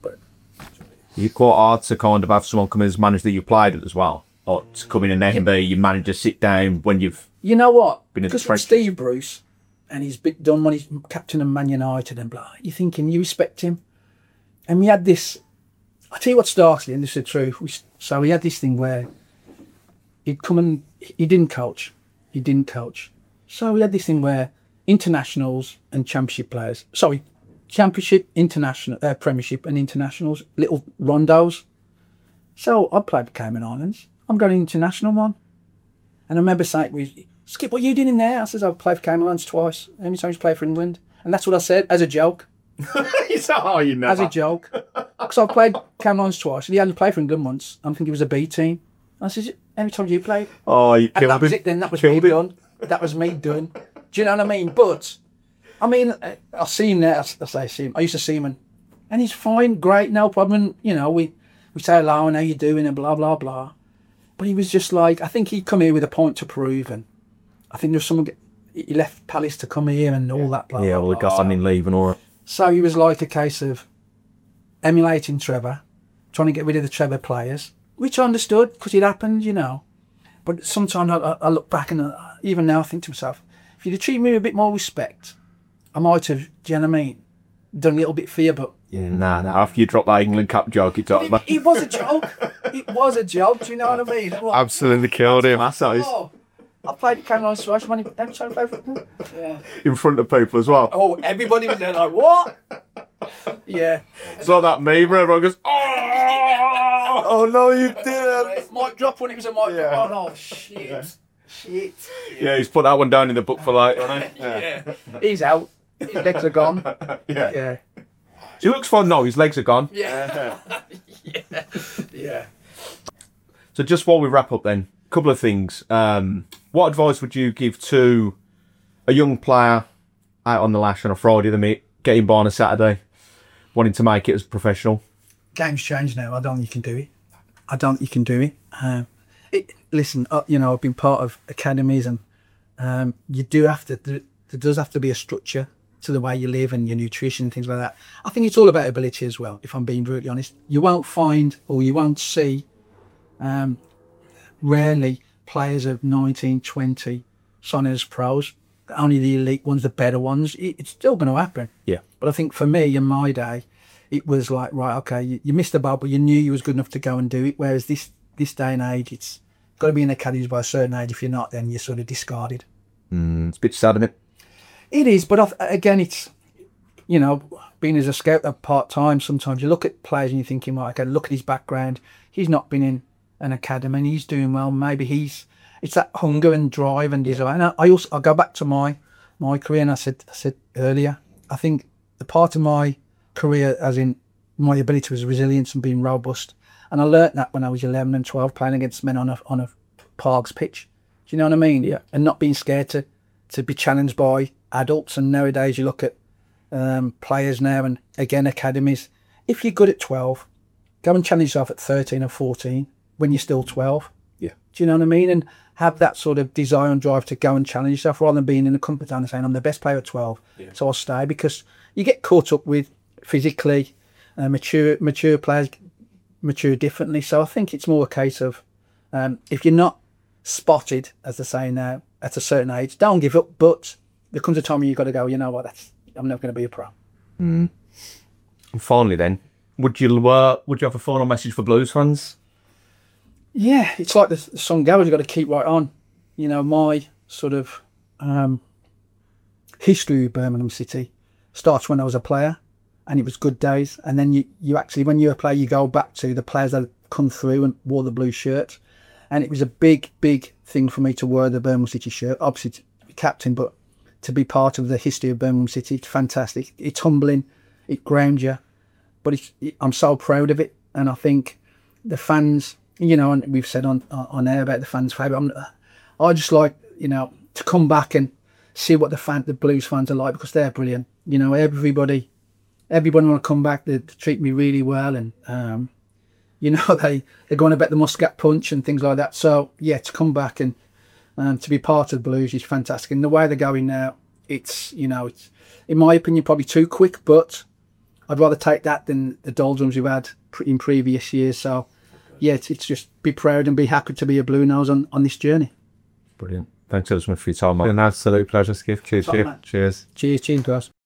You're quite hard to kind of have someone come in as manager that you played at as well. Or to come in and then be your manager, sit down when you've... You know what? Been in the Because with trenches. Steve Bruce, and he's been done when he's captain of Man United and blah, you're thinking, you respect him. And we had this... I'll tell you what Starksley, and this is the truth. We, so we had this thing where he'd come and... He didn't coach. He didn't coach. So we had this thing where internationals and championship players... Sorry, championship, international, uh, premiership and internationals, little rondos. So I played for Cayman Islands. I'm going international one. And I remember saying, we, Skip, what are you doing in there? I says, I've played for Cayman Islands twice. How many times you play for England? And that's what I said, as a joke. Oh, you know. As a joke. Because I played Cayman Islands twice, and he hadn't played for England once. I think he was a B team. I says, how many times you played? Oh, you And killed that was him. it then, that was Killed me him. done. That was me done. Do you know what I mean? But, I mean, I I see him there, I I say I see him, I used to see him, and, and he's fine, great, no problem. And, you know, we, we say hello and how you doing and blah, blah, blah. But he was just like, I think he'd come here with a point to prove, and I think there's someone, he left Palace to come here and all that, blah, Yeah, blah, well, the blah. gardening leave and all that. So he was like a case of emulating Trevor, trying to get rid of the Trevor players, which I understood because it happened, you know. But sometimes I, I I look back and I, even now I think to myself, if you'd have treated me with a bit more respect, I might have, do you know what I mean, done a little bit for you, but Yeah, nah, nah. After you drop that England Cup joke, you talk it, about. it was a joke. It was a joke, do you know what I mean? What? Absolutely killed him. Oh, I played at Cayman Islands twice, man. Every time I played for yeah. In front of people as well. Oh, everybody was there like, what? Yeah. It's like that meme where everyone goes, oh, Oh no, you didn't. Mic drop when it was a mic Yeah. drop. Oh, no, shit. Shit. yeah, he's put that one down in the book for like, hasn't he? Yeah. He's out. His legs are gone. Yeah. Yeah. He looks fine. No, his legs are gone. Yeah. yeah. Yeah. So just while we wrap up then, a couple of things. Um, what advice would you give to a young player out on the lash on a Friday, the meet, getting by on a Saturday, wanting to make it as professional? Game's changed now. I don't think you can do it. I don't think you can do it. Um, it listen, uh, you know, I've been part of academies, and um, you do have to, there, there does have to be a structure to the way you live and your nutrition and things like that. I think it's all about ability as well, if I'm being brutally honest. You won't find, or you won't see, um, rarely players of nineteen, twenty signing as pros. Only the elite ones, the better ones. It, it's still going to happen. Yeah. But I think for me, in my day, it was like, right, okay, you, you missed the boat, but you knew you was good enough to go and do it. Whereas this this day and age, it's got to be in the academies by a certain age. If you're not, then you're sort of discarded. Mm, it's a bit sad, isn't it? It is, but I've, again, it's, you know, being as a scout at part-time, sometimes you look at players and you're thinking, well, okay, look at his background. He's not been in an academy and he's doing well. Maybe he's, it's that hunger and drive and desire. And I, I also, I go back to my my career, and I said, I said earlier, I think the part of my career, as in my ability, was resilience and being robust. And I learnt that when I was eleven and twelve, playing against men on a on a parks pitch. Do you know what I mean? Yeah. And not being scared to to be challenged by adults. And nowadays you look at um, players now, and again academies. If you're good at twelve, go and challenge yourself at thirteen or fourteen when you're still twelve. Yeah. Do you know what I mean? And have that sort of desire and drive to go and challenge yourself, rather than being in a comfort zone and saying, I'm the best player at twelve, Yeah. so I'll stay. Because you get caught up with physically uh, mature mature players mature differently. So I think it's more a case of um, if you're not spotted, as they say now, at a certain age, don't give up. But there comes a time when you've got to go, you know what, that's I'm never going to be a pro. And finally then, would you uh, would you have a final message for Blues fans? Yeah, it's like the, the song goes, you've got to keep right on. You know, my sort of um, history with Birmingham City starts when I was a player, and it was good days. And then you, you actually, when you're a player, you go back to the players that come through and wore the blue shirt. And it was a big, big thing for me to wear the Birmingham City shirt. Obviously to be captain, but to be part of the history of Birmingham City, it's fantastic. It's humbling, it grounds you, but it's, it, I'm so proud of it. And I think the fans, you know, and we've said on on air about the fans' favourite. I'm, I just like, you know, to come back and see what the fan, the Blues fans are like, because they're brilliant. You know, everybody, everybody want to come back. They, they treat me really well, and um, you know, they they're going about the Muscat Punch and things like that. So yeah, to come back and um, to be part of the Blues is fantastic. And the way they're going now, it's, you know, it's, in my opinion, probably too quick, but I'd rather take that than the doldrums we've had in previous years. So yeah, it's, it's just be proud and be happy to be a Blue Nose on, on this journey. Brilliant. Thanks so much for your time, Mark. An absolute pleasure, Skip. Cheers. Top man. Cheers. Cheers, cheers, guys.